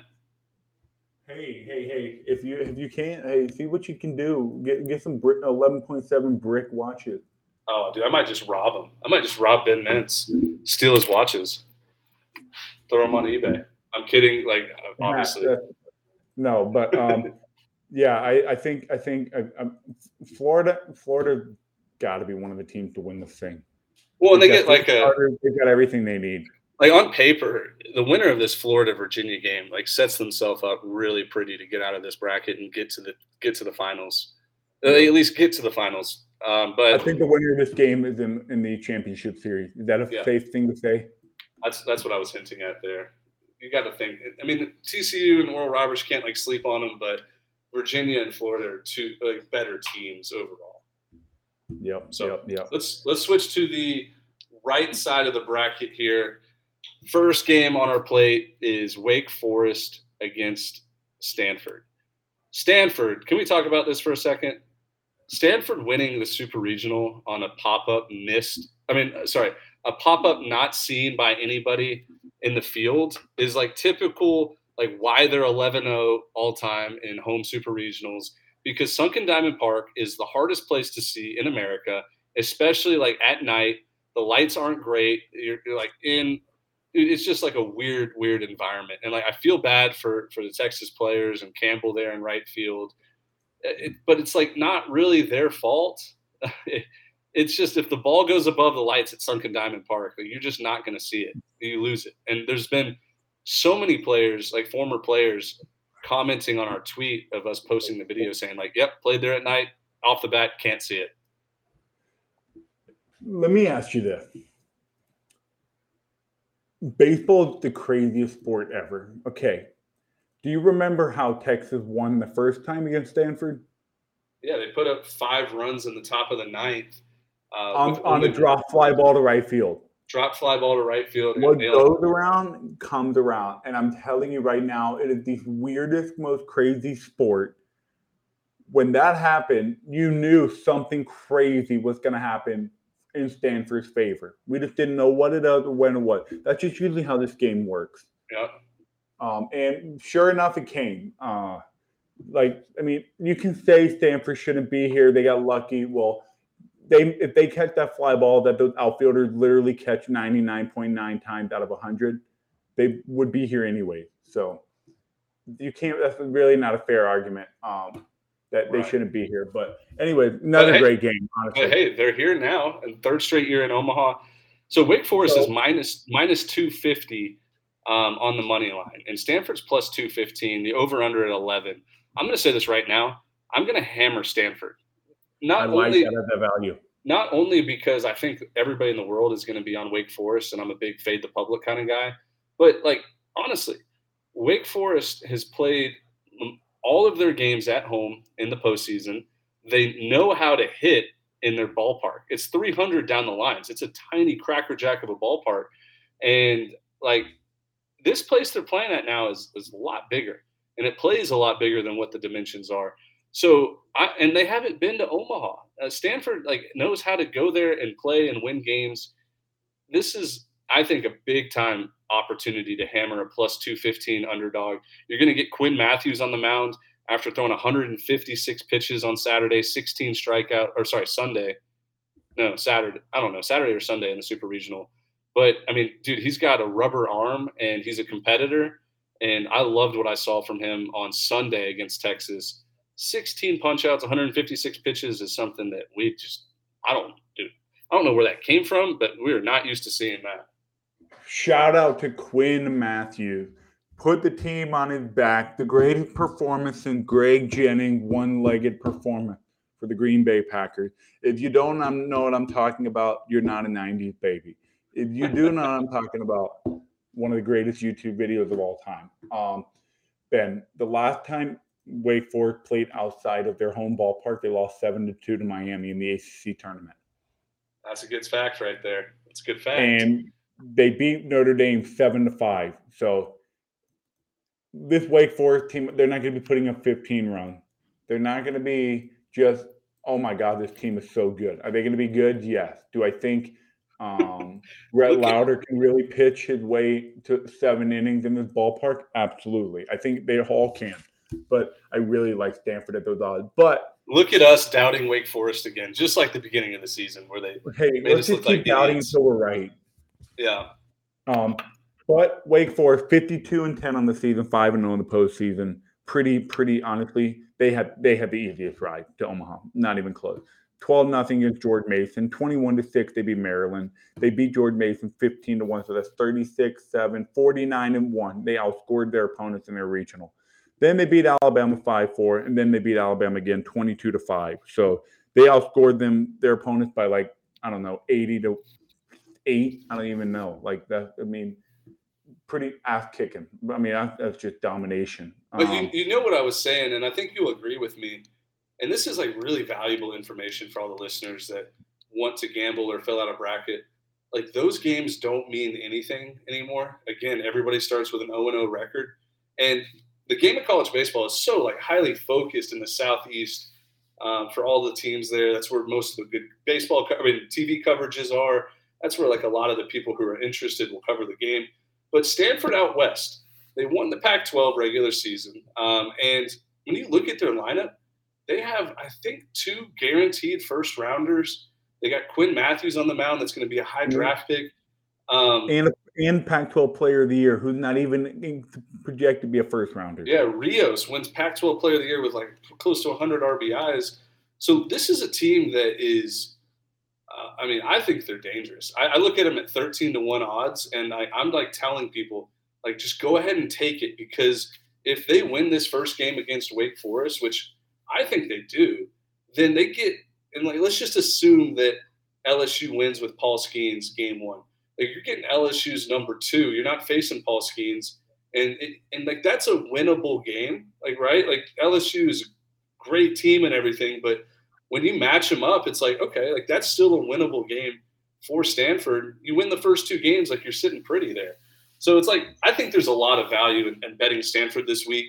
Hey! If you can't, see what you can do. Get some 11.7 Brick watches. Oh, dude, I might just rob him. I might just rob Ben Metz, steal his watches, throw them on eBay. I'm kidding. Like obviously, no, but yeah, I think Florida got to be one of the teams to win this thing. Well, and they've got everything they need. Like on paper, the winner of this Florida-Virginia game like sets themselves up really pretty to get out of this bracket and get to the finals. They at least get to the finals. But I think the winner of this game is in the championship series. Is that a safe thing to say? That's what I was hinting at there. You got to think. I mean, TCU and Oral Roberts can't like sleep on them, but Virginia and Florida are two like better teams overall. Yep. Let's switch to the right side of the bracket here. First game on our plate is Wake Forest against Stanford. Stanford, can we talk about this for a second? Stanford winning the Super Regional on a pop-up a pop-up not seen by anybody in the field is like typical, like why they're 11-0 all-time in home Super Regionals, because Sunken Diamond Park is the hardest place to see in America, especially like at night. The lights aren't great. You're like it's just like a weird environment. And like, I feel bad for the Texas players and Campbell there in right field, but it's like not really their fault. It's just, if the ball goes above the lights at Sunken Diamond Park, like, you're just not going to see it. You lose it. And there's been so many players, like former players, commenting on our tweet of us posting the video saying like, yep, played there at night, off the bat, can't see it. Let me ask you this. Baseball is the craziest sport ever. Okay. Do you remember how Texas won the first time against Stanford? Yeah, they put up 5 runs in the top of the ninth. On a drop fly ball to right field. Drop fly ball to right field. What goes around comes around. And I'm telling you right now, it is the weirdest, most crazy sport. When that happened, you knew something crazy was going to happen in Stanford's favor. We just didn't know what it is or when it was. That's just usually how this game works. Yeah. And sure enough, it came. You can say Stanford shouldn't be here. They got lucky. Well, if they catch that fly ball that those outfielders literally catch 99.9 times out of 100, they would be here anyway. So you can't. That's really not a fair argument. That they shouldn't be here. But anyway, great game, honestly. But hey, they're here now, and third straight year in Omaha. So Wake Forest is minus 250 on the money line, and Stanford's plus 215. The over/under at 11. I'm going to say this right now. I'm going to hammer Stanford. Not only because I think everybody in the world is going to be on Wake Forest, and I'm a big fade the public kind of guy, but like honestly, Wake Forest has played all of their games at home in the postseason. They know how to hit in their ballpark. It's 300 down the lines. It's a tiny crackerjack of a ballpark. And like this place they're playing at now is a lot bigger, and it plays a lot bigger than what the dimensions are. So, and they haven't been to Omaha. Stanford like knows how to go there and play and win games. This is, I think, a big time opportunity to hammer a plus 215 underdog. You're going to get Quinn Matthews on the mound after throwing 156 pitches on Saturday, 16 strikeout, Sunday. No, Saturday. I don't know, Saturday or Sunday in the Super Regional. But, I mean, dude, he's got a rubber arm, and he's a competitor, and I loved what I saw from him on Sunday against Texas. 16 punch-outs, 156 pitches is something that I don't know where that came from, but we're not used to seeing that. Shout out to Quinn Matthews. Put the team on his back. The greatest performance in Greg Jennings' one-legged performance for the Green Bay Packers. If you don't know what I'm talking about, you're not a 90s baby. If you do know what I'm talking about, one of the greatest YouTube videos of all time. Ben, the last time Wake Forest played outside of their home ballpark, they lost 7-2 to Miami in the ACC tournament. That's a good fact right there. That's a good fact. And they beat Notre Dame 7-5. So this Wake Forest team, they're not going to be putting up 15 runs. They're not going to be just, oh my God, this team is so good. Are they going to be good? Yes. Do I think Rhett Lauder can really pitch his way to 7 innings in this ballpark? Absolutely. I think they all can. But I really like Stanford at those odds. But look at us doubting Wake Forest again, just like the beginning of the season where they made us look like doubting until we're right. Yeah. But Wake Forest 52-10 on the season, 5-0 in the postseason. Pretty honestly, they had the easiest ride to Omaha. Not even close. 12-0 against George Mason. 21-6 they beat Maryland. They beat George Mason 15-1. So that's 36-7, 49-1. They outscored their opponents in their regional. Then they beat Alabama 5-4, and then they beat Alabama again 22-5. So they outscored their opponents by 80-8. I don't even know. Like that. I mean, pretty ass kicking. I mean, that's just domination. But you know what I was saying, and I think you'll agree with me. And this is really valuable information for all the listeners that want to gamble or fill out a bracket. Like, those games don't mean anything anymore. Again, everybody starts with an 0-0 record, and the game of college baseball is so highly focused in the Southeast for all the teams there. That's where most of the good baseball, TV coverages are. That's where a lot of the people who are interested will cover the game. But Stanford out west, they won the Pac-12 regular season. And when you look at their lineup, they have, I think, 2 guaranteed first rounders. They got Quinn Matthews on the mound. That's going to be a high draft pick. And Pac-12 Player of the Year, who's not even projected to be a first rounder. Yeah, Rios wins Pac-12 Player of the Year with close to 100 RBIs. So this is a team that is, I think they're dangerous. I look at them at 13-1 odds, and I'm telling people, just go ahead and take it, because if they win this first game against Wake Forest, which I think they do, then they get, and let's just assume that LSU wins with Paul Skeens game 1. You're getting LSU's number 2. You're not facing Paul Skeens. And that's a winnable game, right? LSU is a great team and everything, but when you match them up, it's okay, that's still a winnable game for Stanford. You win the first 2 games, you're sitting pretty there. So it's I think there's a lot of value in betting Stanford this week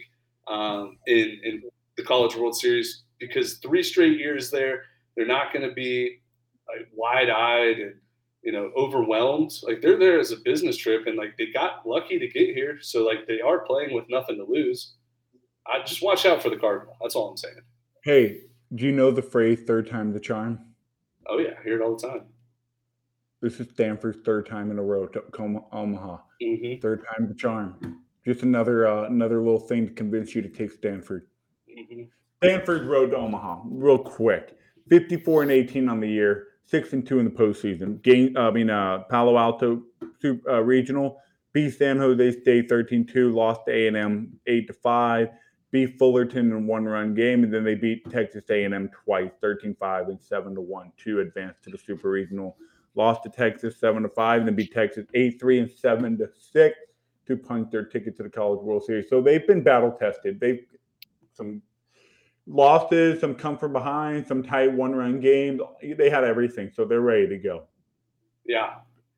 in the College World Series, because 3 straight years there, they're not going to be wide-eyed and overwhelmed. They're there as a business trip, and they got lucky to get here. So they are playing with nothing to lose. I just watch out for the Cardinal. That's all I'm saying. Hey, do you know the phrase "third time the charm"? Oh yeah, I hear it all the time. This is Stanford's 3rd time in a row to Omaha. Mm-hmm. 3rd time the charm. Just another little thing to convince you to take Stanford. Mm-hmm. Stanford's road to Omaha, real quick. 54-18 on the year. 6-2 in the postseason. Palo Alto Regional beat San Jose State 13-2, lost to A&M 8-5, beat Fullerton in a 1-run game, and then they beat Texas A&M twice, 13-5 and 7-1 to advance to the Super Regional. Lost to Texas 7-5, and then beat Texas 8-3 and 7-6 to punch their ticket to the College World Series. So they've been battle tested. They've some losses, some come from behind, some tight 1-run games. They had everything, so they're ready to go. Yeah.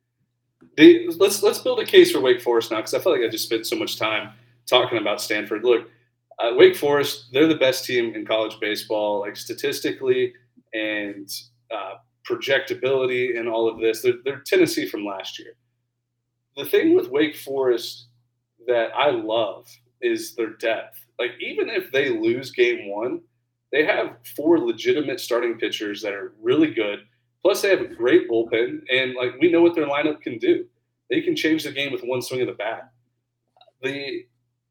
Let's build a case for Wake Forest now, because I feel like I just spent so much time talking about Stanford. Look, Wake Forest, they're the best team in college baseball, statistically and projectability and all of this. They're Tennessee from last year. The thing with Wake Forest that I love is their depth. Even if they lose game 1, they have 4 legitimate starting pitchers that are really good. Plus, they have a great bullpen, and we know what their lineup can do. They can change the game with one swing of the bat. The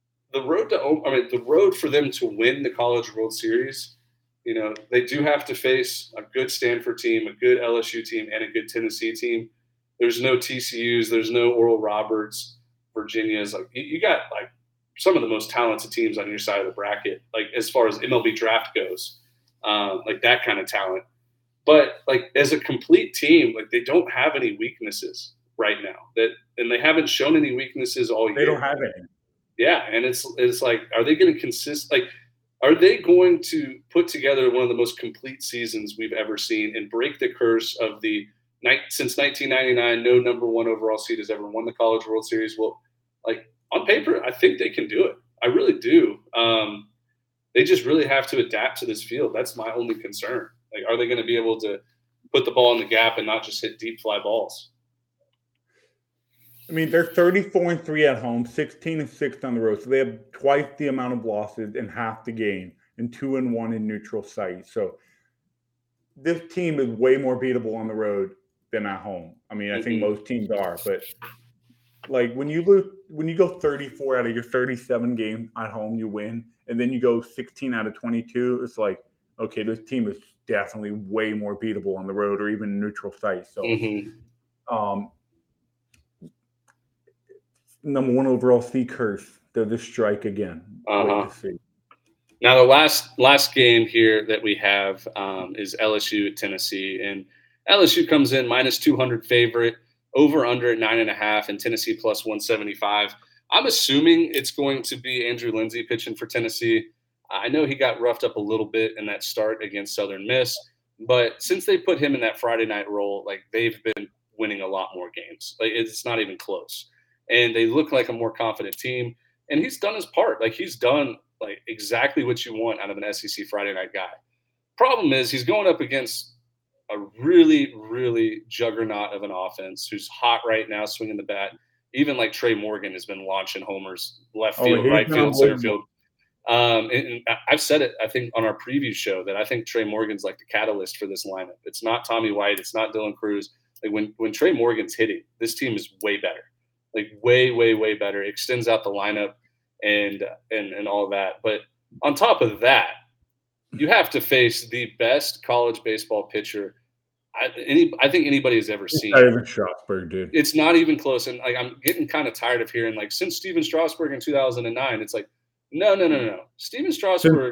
road for them to win the College World Series, they do have to face a good Stanford team, a good LSU team, and a good Tennessee team. There's no TCUs, there's no Oral Roberts, Virginia's. Like you got like some of the most talented teams on your side of the bracket, like as far as MLB draft goes, like that kind of talent. But like as a complete team, like they don't have any weaknesses right now. And they haven't shown any weaknesses all year. They don't have any. Yeah, and it's like, are they going to consist? Like, are they going to put together one of the most complete seasons we've ever seen and break the curse of the since 1999, no number one overall seed has ever won the College World Series? Well, like on paper, I think they can do it. I really do. They just really have to adapt to this field. That's my only concern. Like, are they going to be able to put the ball in the gap and not just hit deep fly balls? I mean, they're 34-3 at home, 16-6 on the road. So they have twice the amount of losses in half the game and 2-1 in neutral sites. So this team is way more beatable on the road than at home. I mean, I think most teams are, but like when you go 34 out of your 37 games at home, you win, and then you go 16 out of 22, it's like, okay, this team is definitely way more beatable on the road or even neutral sites. So, number one overall seed curse, they'll just strike again. Now the last game here that we have is LSU at Tennessee, and LSU comes in minus 200 favorite, over under at 9.5, and Tennessee plus 175. I'm assuming it's going to be Andrew Lindsey pitching for Tennessee. I know he got roughed up a little bit in that start against Southern Miss, but since they put him in that Friday night role, like they've been winning a lot more games. Like it's not even close. And they look like a more confident team. And he's done his part. Like he's done like exactly what you want out of an SEC Friday night guy. Problem is he's going up against a really, really juggernaut of an offense who's hot right now, swinging the bat. Even like Trey Morgan has been launching homers left field, right field, center field. And I've said it, I think, on our preview show that I think Trey Morgan's like the catalyst for this lineup. It's not Tommy White. It's not Dylan Cruz. Like when Trey Morgan's hitting, this team is way better. Like way, way, way better. It extends out the lineup and all of that. But on top of that, you have to face the best college baseball pitcher I think anybody has ever seen. Not even Strasburg, dude. It's not even close. And like I'm getting kind of tired of hearing like since Steven Strasburg in 2009, it's like no. Steven Strasburg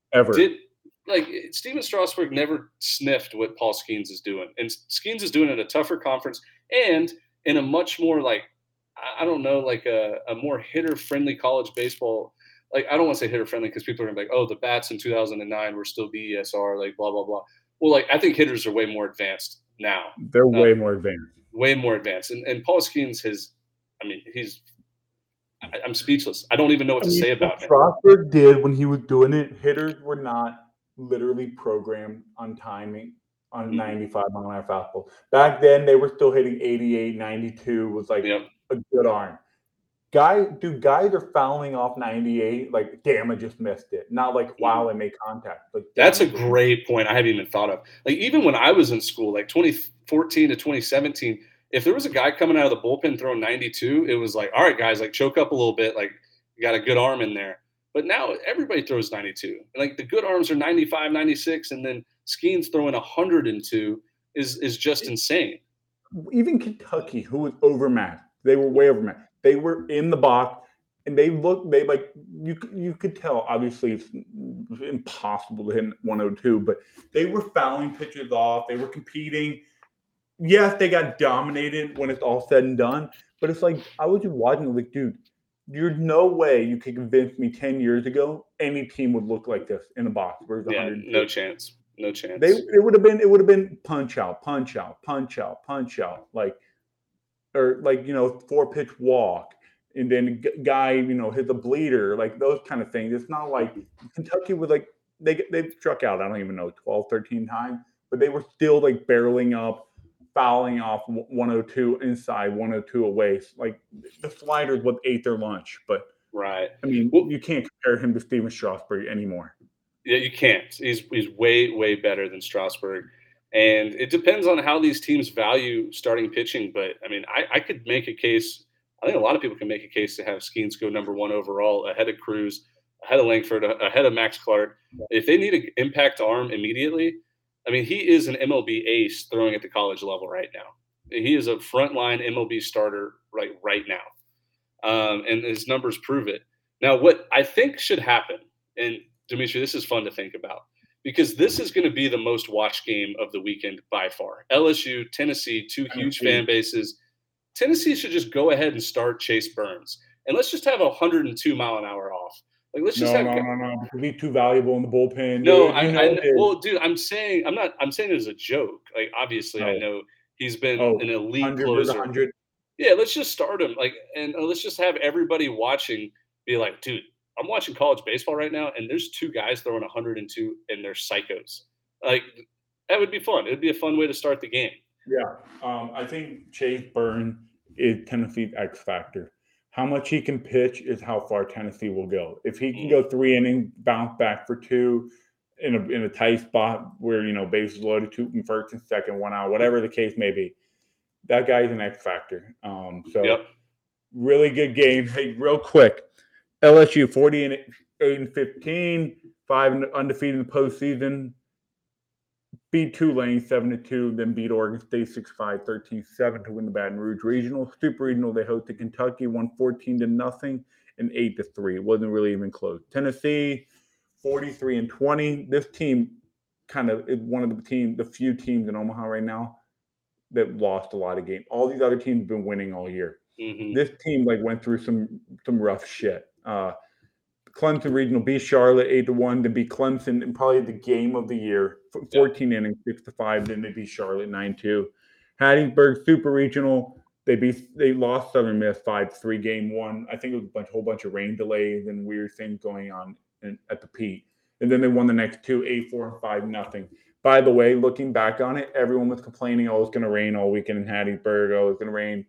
Steven Strasburg never sniffed what Paul Skeens is doing, and Skeens is doing it in a tougher conference and in a much more like I don't know, like a more hitter-friendly college baseball. Like, I don't want to say hitter-friendly because people are going to be like, oh, the bats in 2009 were still BESR, like, blah, blah, blah. Well, like, I think hitters are way more advanced now. They're way more advanced. Way more advanced. And Paul Skeens I'm speechless. I don't even know what to say about him. Strasburg did when he was doing it, hitters were not literally programmed on timing on 95 mile-an-hour fastball. Back then, they were still hitting 88, 92 was like a good arm. Guys are fouling off 98, like, damn, I just missed it. Not like, wow, I made contact. Like, that's a great point I haven't even thought of. Like, even when I was in school, like 2014 to 2017, if there was a guy coming out of the bullpen throwing 92, it was like, all right, guys, like, choke up a little bit. Like, you got a good arm in there. But now everybody throws 92. Like, the good arms are 95, 96, and then Skeens throwing 102 is just insane. Even Kentucky, who was overmatched, they were way overmatched. They were in the box, and you could tell, obviously it's impossible to hit 102, but they were fouling pitchers off. They were competing. Yes, they got dominated when it's all said and done, but it's like, I was just watching, like, dude, there's no way you could convince me 10 years ago any team would look like this in the box. Yeah, no chance. No chance. It would have been punch out, like, or like, 4-pitch walk, and then guy, hit the bleeder, like those kind of things. It's not like Kentucky was like they struck out, I don't even know, 12, 13 times, but they were still like barreling up, fouling off 102 inside, 102 away. Like the sliders would ate their lunch, but right. I mean, you can't compare him to Steven Strasburg anymore. Yeah, you can't. He's way, way better than Strasburg. And it depends on how these teams value starting pitching. But, I mean, I could make a case. I think a lot of people can make a case to have Skeens go number 1 overall ahead of Cruz, ahead of Langford, ahead of Max Clark. If they need an impact arm immediately, I mean, he is an MLB ace throwing at the college level right now. He is a frontline MLB starter right now. And his numbers prove it. Now, what I think should happen, and Dimitri, this is fun to think about, because this is going to be the most watched game of the weekend by far. LSU, Tennessee, two huge fan bases. Tennessee should just go ahead and start Chase Burns. And let's just have a 102-mile-an-hour off. Like, let's just no. He's too valuable in the bullpen. No, well, dude, I'm saying it as a joke. Like, obviously, I know he's been an elite closer. 100. Yeah, let's just start him. Like, and let's just have everybody watching be like, dude, I'm watching college baseball right now, and there's 2 guys throwing 102, and they're psychos. Like, that would be fun. It would be a fun way to start the game. Yeah, I think Chase Burns is Tennessee's X factor. How much he can pitch is how far Tennessee will go. If he can go 3 innings, bounce back for 2 in a tight spot where, bases loaded, 2 from first and second, 1 out, whatever the case may be, that guy's an X factor. Really good game. Hey, real quick, LSU 48-15, 5 undefeated in the postseason. Beat Tulane 7-2, then beat Oregon State 6-5, 13-7 to win the Baton Rouge Regional. Super Regional, they hosted Kentucky, won 14-0 and 8-3. It wasn't really even close. Tennessee 43-20. This team kind of is one of the few teams in Omaha right now that lost a lot of games. All these other teams have been winning all year. Mm-hmm. This team went through some rough shit. Clemson Regional beat Charlotte 8-1 to beat Clemson in probably the game of the year. 14 innings, 6-5. Then they beat Charlotte 9-2. Hattiesburg Super Regional, they lost Southern Miss 5-3 game 1. I think it was a whole bunch of rain delays and weird things going on at the Pete. And then they won the next 2, 8-4 and 5-0. By the way, looking back on it, everyone was complaining, it's going to rain all weekend in Hattiesburg. It's going to rain.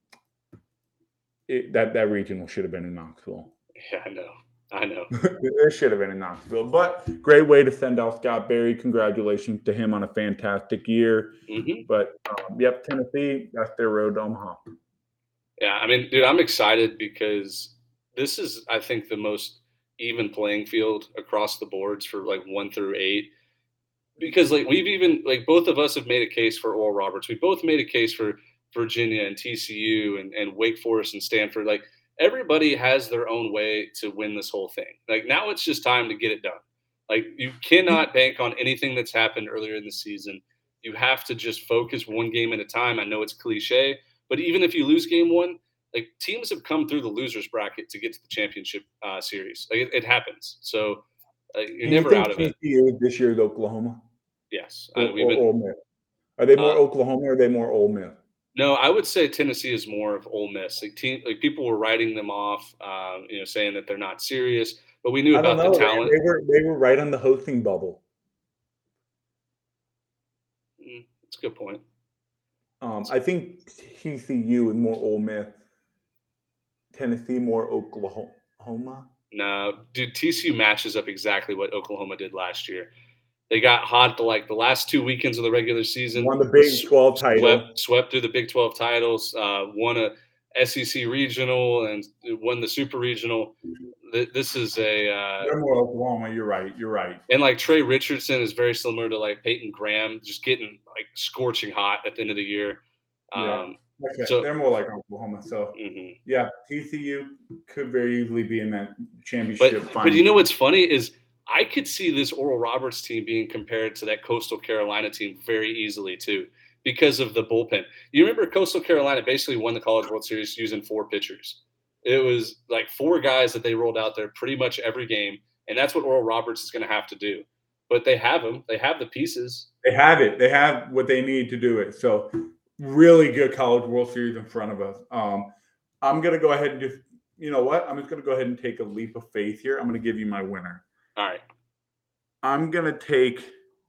That regional should have been in Knoxville. Yeah, I know. It should have been in Knoxville. But great way to send out Scott Berry. Congratulations to him on a fantastic year. Mm-hmm. But, Tennessee, that's their road to Omaha. Yeah, I mean, dude, I'm excited because this is, I think, the most even playing field across the boards for 1 through 8. Because we've even both of us have made a case for Oral Roberts. We both made a case for Virginia and TCU and Wake Forest and Stanford. Everybody has their own way to win this whole thing. Now it's just time to get it done. You cannot bank on anything that's happened earlier in the season. You have to just focus one game at a time. I know it's cliche, but even if you lose game 1, teams have come through the losers bracket to get to the championship series. It happens. So you're never out of it. This year is Oklahoma? Yes. Ole Miss. Are they more Oklahoma or are they more Ole Miss? No, I would say Tennessee is more of Ole Miss. People were writing them off, saying that they're not serious. But we knew about the talent. They were right on the hosting bubble. That's a good point. I think TCU is more Ole Miss. Tennessee more Oklahoma. No, dude, TCU matches up exactly what Oklahoma did last year. They got hot the last 2 weekends of the regular season. Won the Big 12 title. Swept through the Big 12 titles. Won a SEC regional and won the Super Regional. This is they're more Oklahoma. You're right. And Trey Richardson is very similar to Peyton Graham, just getting scorching hot at the end of the year. Okay. So they're more like Oklahoma. So TCU could very easily be in that championship final. But you know what's funny is I could see this Oral Roberts team being compared to that Coastal Carolina team very easily too, because of the bullpen. You remember Coastal Carolina basically won the College World Series using 4 pitchers. It was 4 guys that they rolled out there pretty much every game, and that's what Oral Roberts is going to have to do. But they have them. They have the pieces. They have it. They have what they need to do it. So really good College World Series in front of us. I'm going to go ahead and just, you know what? I'm just going to go ahead and take a leap of faith here. I'm going to give you my winner. All right. I'm going to take,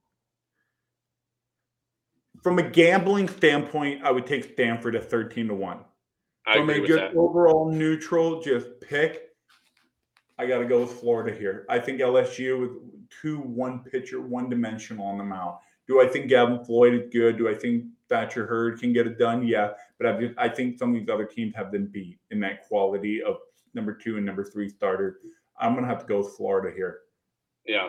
from a gambling standpoint, I would take Stanford at 13-1. From a just overall neutral, just pick, I got to go with Florida here. I think LSU with 2 one-pitcher, one-dimensional on the mound. Do I think Gavin Floyd is good? Do I think Thatcher Hurd can get it done? Yeah, but I think some of these other teams have been beat in that quality of number 2 and number 3 starter. I'm gonna have to go with Florida here. Yeah.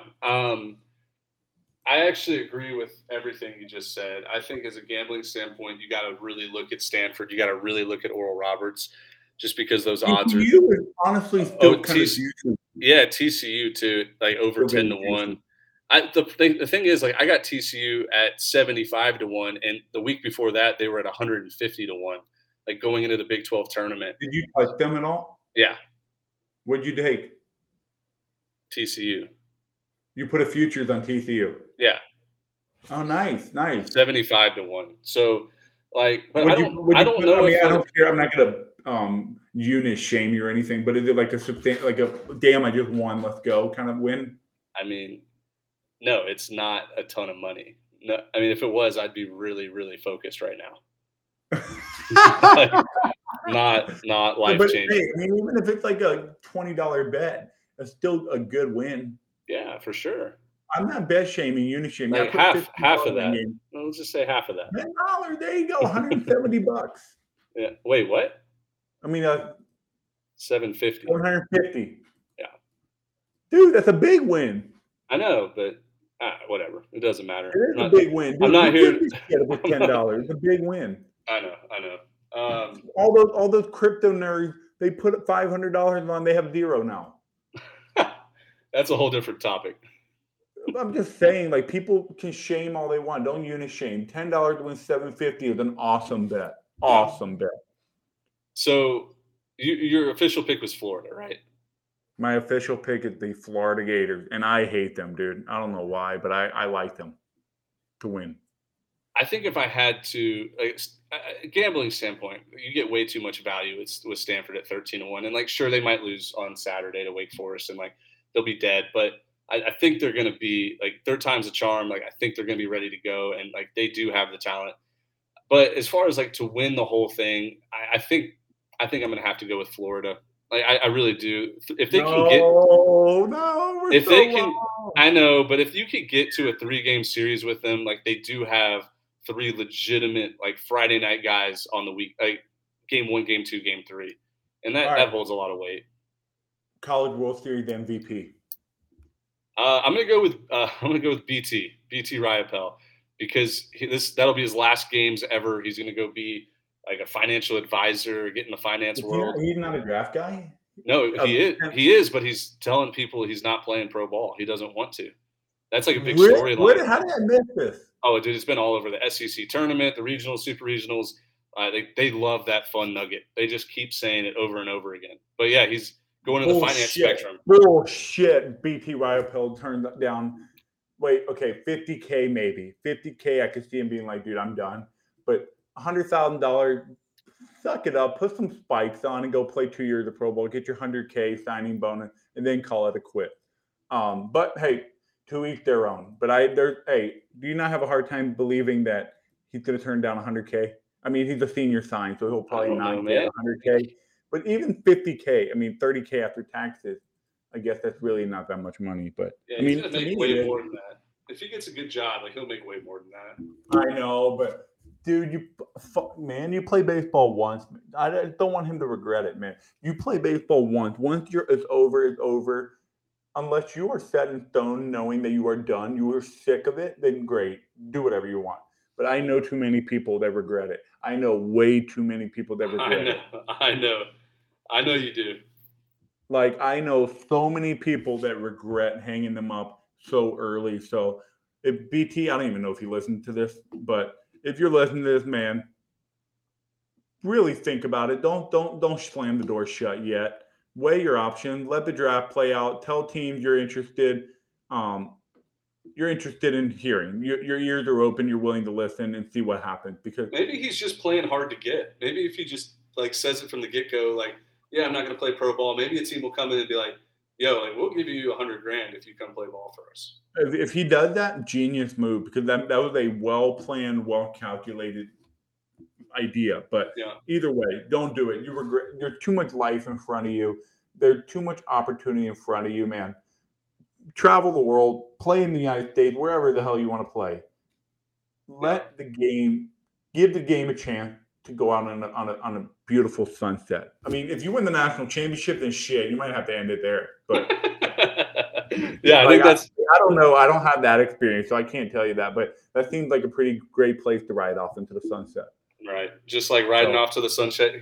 I actually agree with everything you just said. I think as a gambling standpoint, you got to really look at Stanford. You got to really look at Oral Roberts, just because those odds are. TCU is honestly still kind of juicy. Yeah, TCU too, like over 10-1. The thing is, like, I got TCU at 75-1, and the week before that they were at 150-1, like going into the Big 12 tournament. Did you like them at all? Yeah. What'd you take? TCU. You put a futures on TCU. Yeah. Oh, nice. 75-1. So, like, but I don't know. I don't care. I'm not gonna Eunice shame you or anything. But is it like a damn, I just won, let's go kind of win? I mean, no, it's not a ton of money. No, I mean, if it was, I'd be really, really focused right now. not life changing. Hey, I mean, even if it's like a $20 bet, it's still a good win. Yeah, for sure. I'm not bet shaming, unit shaming. Like half of that. Well, let's just say half of that. $10. There you go, $170. Yeah. Wait, what? I mean, $750. $150. Yeah. Dude, that's a big win. I know, but whatever. It doesn't matter. It is a big win. Dude, I'm not here to get it with $10. It's a big win. I know. All those crypto nerds, they put $500 on. They have zero now. That's a whole different topic. I'm just saying, like, people can shame all they want. Don't unit shame. $10 to win $750 is an awesome bet. Awesome bet. So your official pick was Florida, right? My official pick is the Florida Gators, and I hate them, dude. I don't know why, but I like them to win. I think if I had to, like, gambling standpoint, you get way too much value with Stanford at 13-1, and like, sure, they might lose on Saturday to Wake Forest, and like they'll be dead, but I think they're going to be like third time's a charm. Like, I think they're going to be ready to go, and like they do have the talent. But as far as like to win the whole thing, I think I'm going to have to go with Florida. Like, I really do. If they can get, if they can, I know, but if you could get to a 3-game series with them, like they do have 3 legitimate like Friday night guys on the week, like game 1, game 2, game 3, and that holds a lot of weight. College World Series MVP. I'm gonna go with BT Riopel, because that'll be his last games ever. He's gonna go be like a financial advisor, get in the finance world. He's not a draft guy? No, he is, but he's telling people he's not playing pro ball. He doesn't want to. That's like a big storyline. How did I miss this? Oh, dude, it's been all over the SEC tournament, the regionals, super regionals. They love that fun nugget. They just keep saying it over and over again. But yeah, he's going to the finance spectrum. Bullshit. BT Riopel turned down. Wait, okay, $50K maybe. $50K, I could see him being like, dude, I'm done. But $100,000, suck it up, put some spikes on, and go play 2 years of Pro Bowl, get your $100K signing bonus, and then call it a quit. But hey, to each their own. But do you not have a hard time believing that he's going to turn down $100K? I mean, he's a senior sign, so he'll probably not get $100K. But even $50K, I mean, $30K after taxes, I guess that's really not that much money. But yeah, I mean, he's gonna make way more than that. If he gets a good job, like he'll make way more than that. I know, but dude, you play baseball once. I don't want him to regret it, man. You play baseball once. Once it's over, it's over. Unless you are set in stone, knowing that you are done, you are sick of it, then great, do whatever you want. But I know too many people that regret it. I know way too many people that regret it. I know you do. Like, I know so many people that regret hanging them up so early. So if BT, I don't even know if you listen to this, but if you're listening to this, man, really think about it. Don't slam the door shut yet. Weigh your options. Let the draft play out. Tell teams you're interested. You're interested in hearing. Your ears are open. You're willing to listen and see what happens. Because maybe he's just playing hard to get. Maybe if he just like says it from the get-go, like, yeah, I'm not going to play pro ball. Maybe a team will come in and be like, yo, like, we'll give you $100,000 if you come play ball for us. If he does that, genius move, because that was a well-planned, well-calculated idea. But either way, don't do it. You regret. There's too much life in front of you. There's too much opportunity in front of you, man. Travel the world, play in the United States, wherever the hell you want to play. give the game a chance to go out on a beautiful sunset. I mean, if you win the national championship, then shit, you might have to end it there. But yeah, I think that's. I don't know. I don't have that experience, so I can't tell you that. But that seems like a pretty great place to ride off into the sunset. Right, just like riding off to the sunset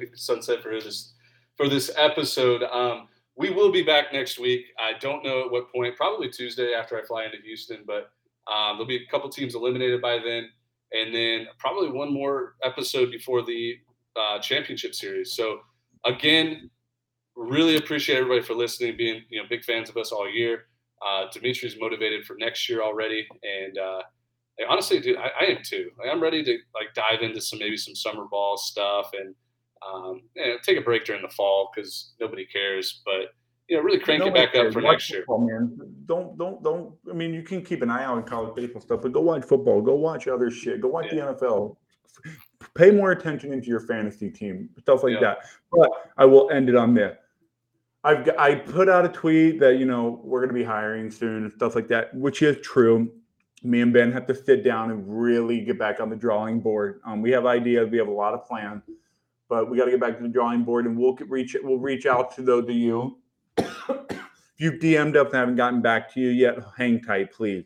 for this episode. We will be back next week. I don't know at what point. Probably Tuesday after I fly into Houston. But there'll be a couple teams eliminated by then. And then probably one more episode before the championship series. So again, really appreciate everybody for listening, being big fans of us all year. Dimitri's motivated for next year already, and honestly, dude, I am too. I'm ready to dive into some summer ball stuff and take a break during the fall because nobody cares. But really crank it back up for next year. Football, man. Don't. I mean, you can keep an eye out on college baseball stuff, but go watch football. Go watch other shit. Go watch the NFL. Pay more attention into your fantasy team, stuff like that. But I will end it on this. I put out a tweet that we're going to be hiring soon and stuff like that, which is true. Me and Ben have to sit down and really get back on the drawing board. We have ideas. We have a lot of plans, but we got to get back to the drawing board, and we'll reach out to those of you. If you've DM'd us and haven't gotten back to you yet, hang tight, please.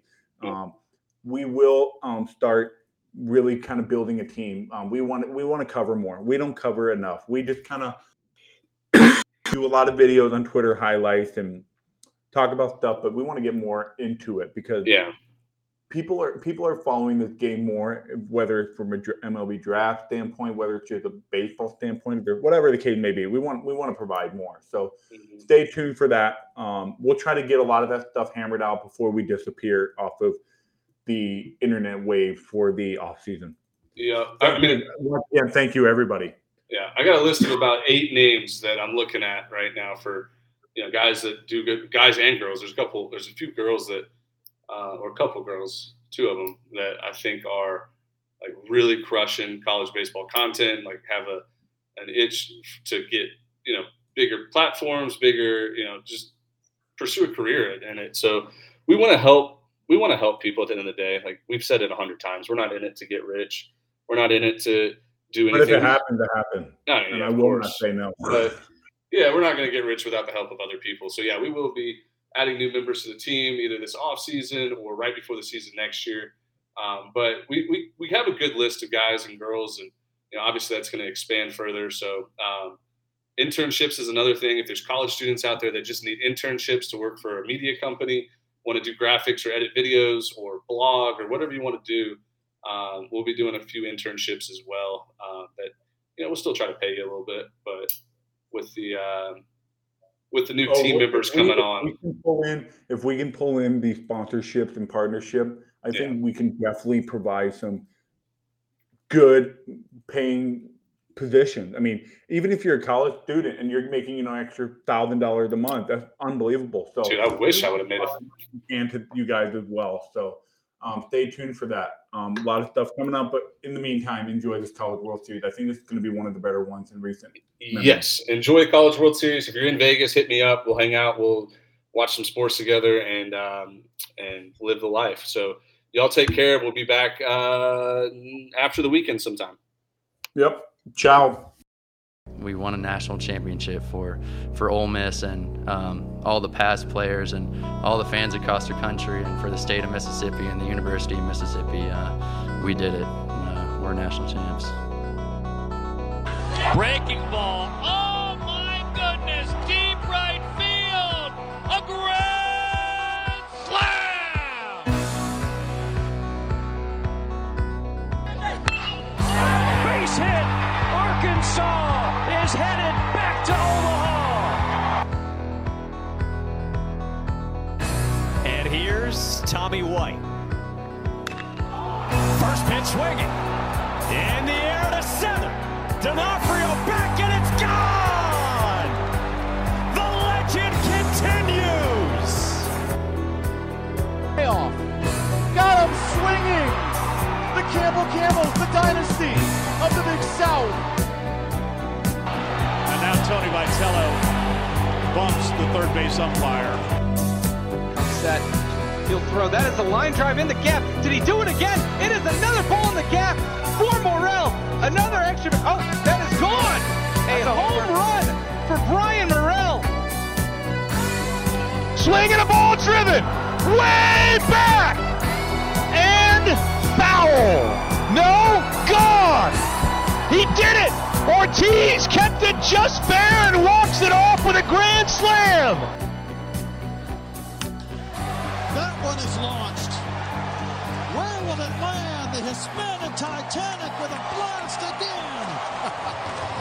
We will start really kind of building a team. We want to cover more. We don't cover enough. We just kind of do a lot of videos on Twitter highlights and talk about stuff, but we want to get more into it because people are following this game more, whether it's from a MLB draft standpoint, whether it's just a baseball standpoint, or whatever the case may be. We want to provide more. So stay tuned for that. We'll try to get a lot of that stuff hammered out before we disappear off of the internet wave for the off season. Yeah. Thank you, everybody. Yeah. I got a list of about 8 names that I'm looking at right now for, guys that do good, guys and girls. There's a few girls that, or a couple girls, 2 of them that I think are really crushing college baseball content, have an itch to get, bigger platforms, bigger, just pursue a career in it. So we want to help people at the end of the day. We've said it 100 times. We're not in it to get rich. We're not in it to do anything. But if it happened to happen, and I will not say no. But we're not going to get rich without the help of other people. So we will be adding new members to the team either this off season or right before the season next year. But we have a good list of guys and girls, and obviously that's going to expand further. So internships is another thing. If there's college students out there that just need internships to work for a media company, want to do graphics or edit videos or blog or whatever you want to do, we'll be doing a few internships as well. That we'll still try to pay you a little bit, but with the new team members coming on, if we can pull in the sponsorships and partnership, I think we can definitely provide some good paying positions. I mean, even if you're a college student and you're making extra $1,000 a month, that's unbelievable. So, dude, I wish I would have made it. And to you guys as well. So, stay tuned for that. A lot of stuff coming up, but in the meantime, enjoy this College World Series. I think this is going to be one of the better ones in recent memory. Yes, enjoy the College World Series. If you're in Vegas, hit me up. We'll hang out. We'll watch some sports together and live the life. So y'all take care. We'll be back after the weekend sometime. Yep. Ciao. We won a national championship for Ole Miss and all the past players and all the fans across the country and for the state of Mississippi and the University of Mississippi. We did it. We're national champs. Breaking ball. Oh my goodness. Deep right field. A grand slam. Base hit. Arkansas is headed back to Omaha. And here's Tommy White. First pitch swinging. In the air to center. D'Onofrio back and it's gone. The legend continues. Payoff. Got him swinging. The Campbells, the dynasty of the Big South. And now Tony Vitello bumps the third base umpire. Set. He'll throw. That is a line drive in the gap. Did he do it again? It is another ball in the gap for Morrell. Another extra. Oh, that is gone. A home run for Brian Morrell. Swing and a ball driven way back and foul. No, gone. He did it. Ortiz kept it just fair and walks it off with a grand slam. That one is launched. Where will it land? The Hispanic Titanic with a blast again.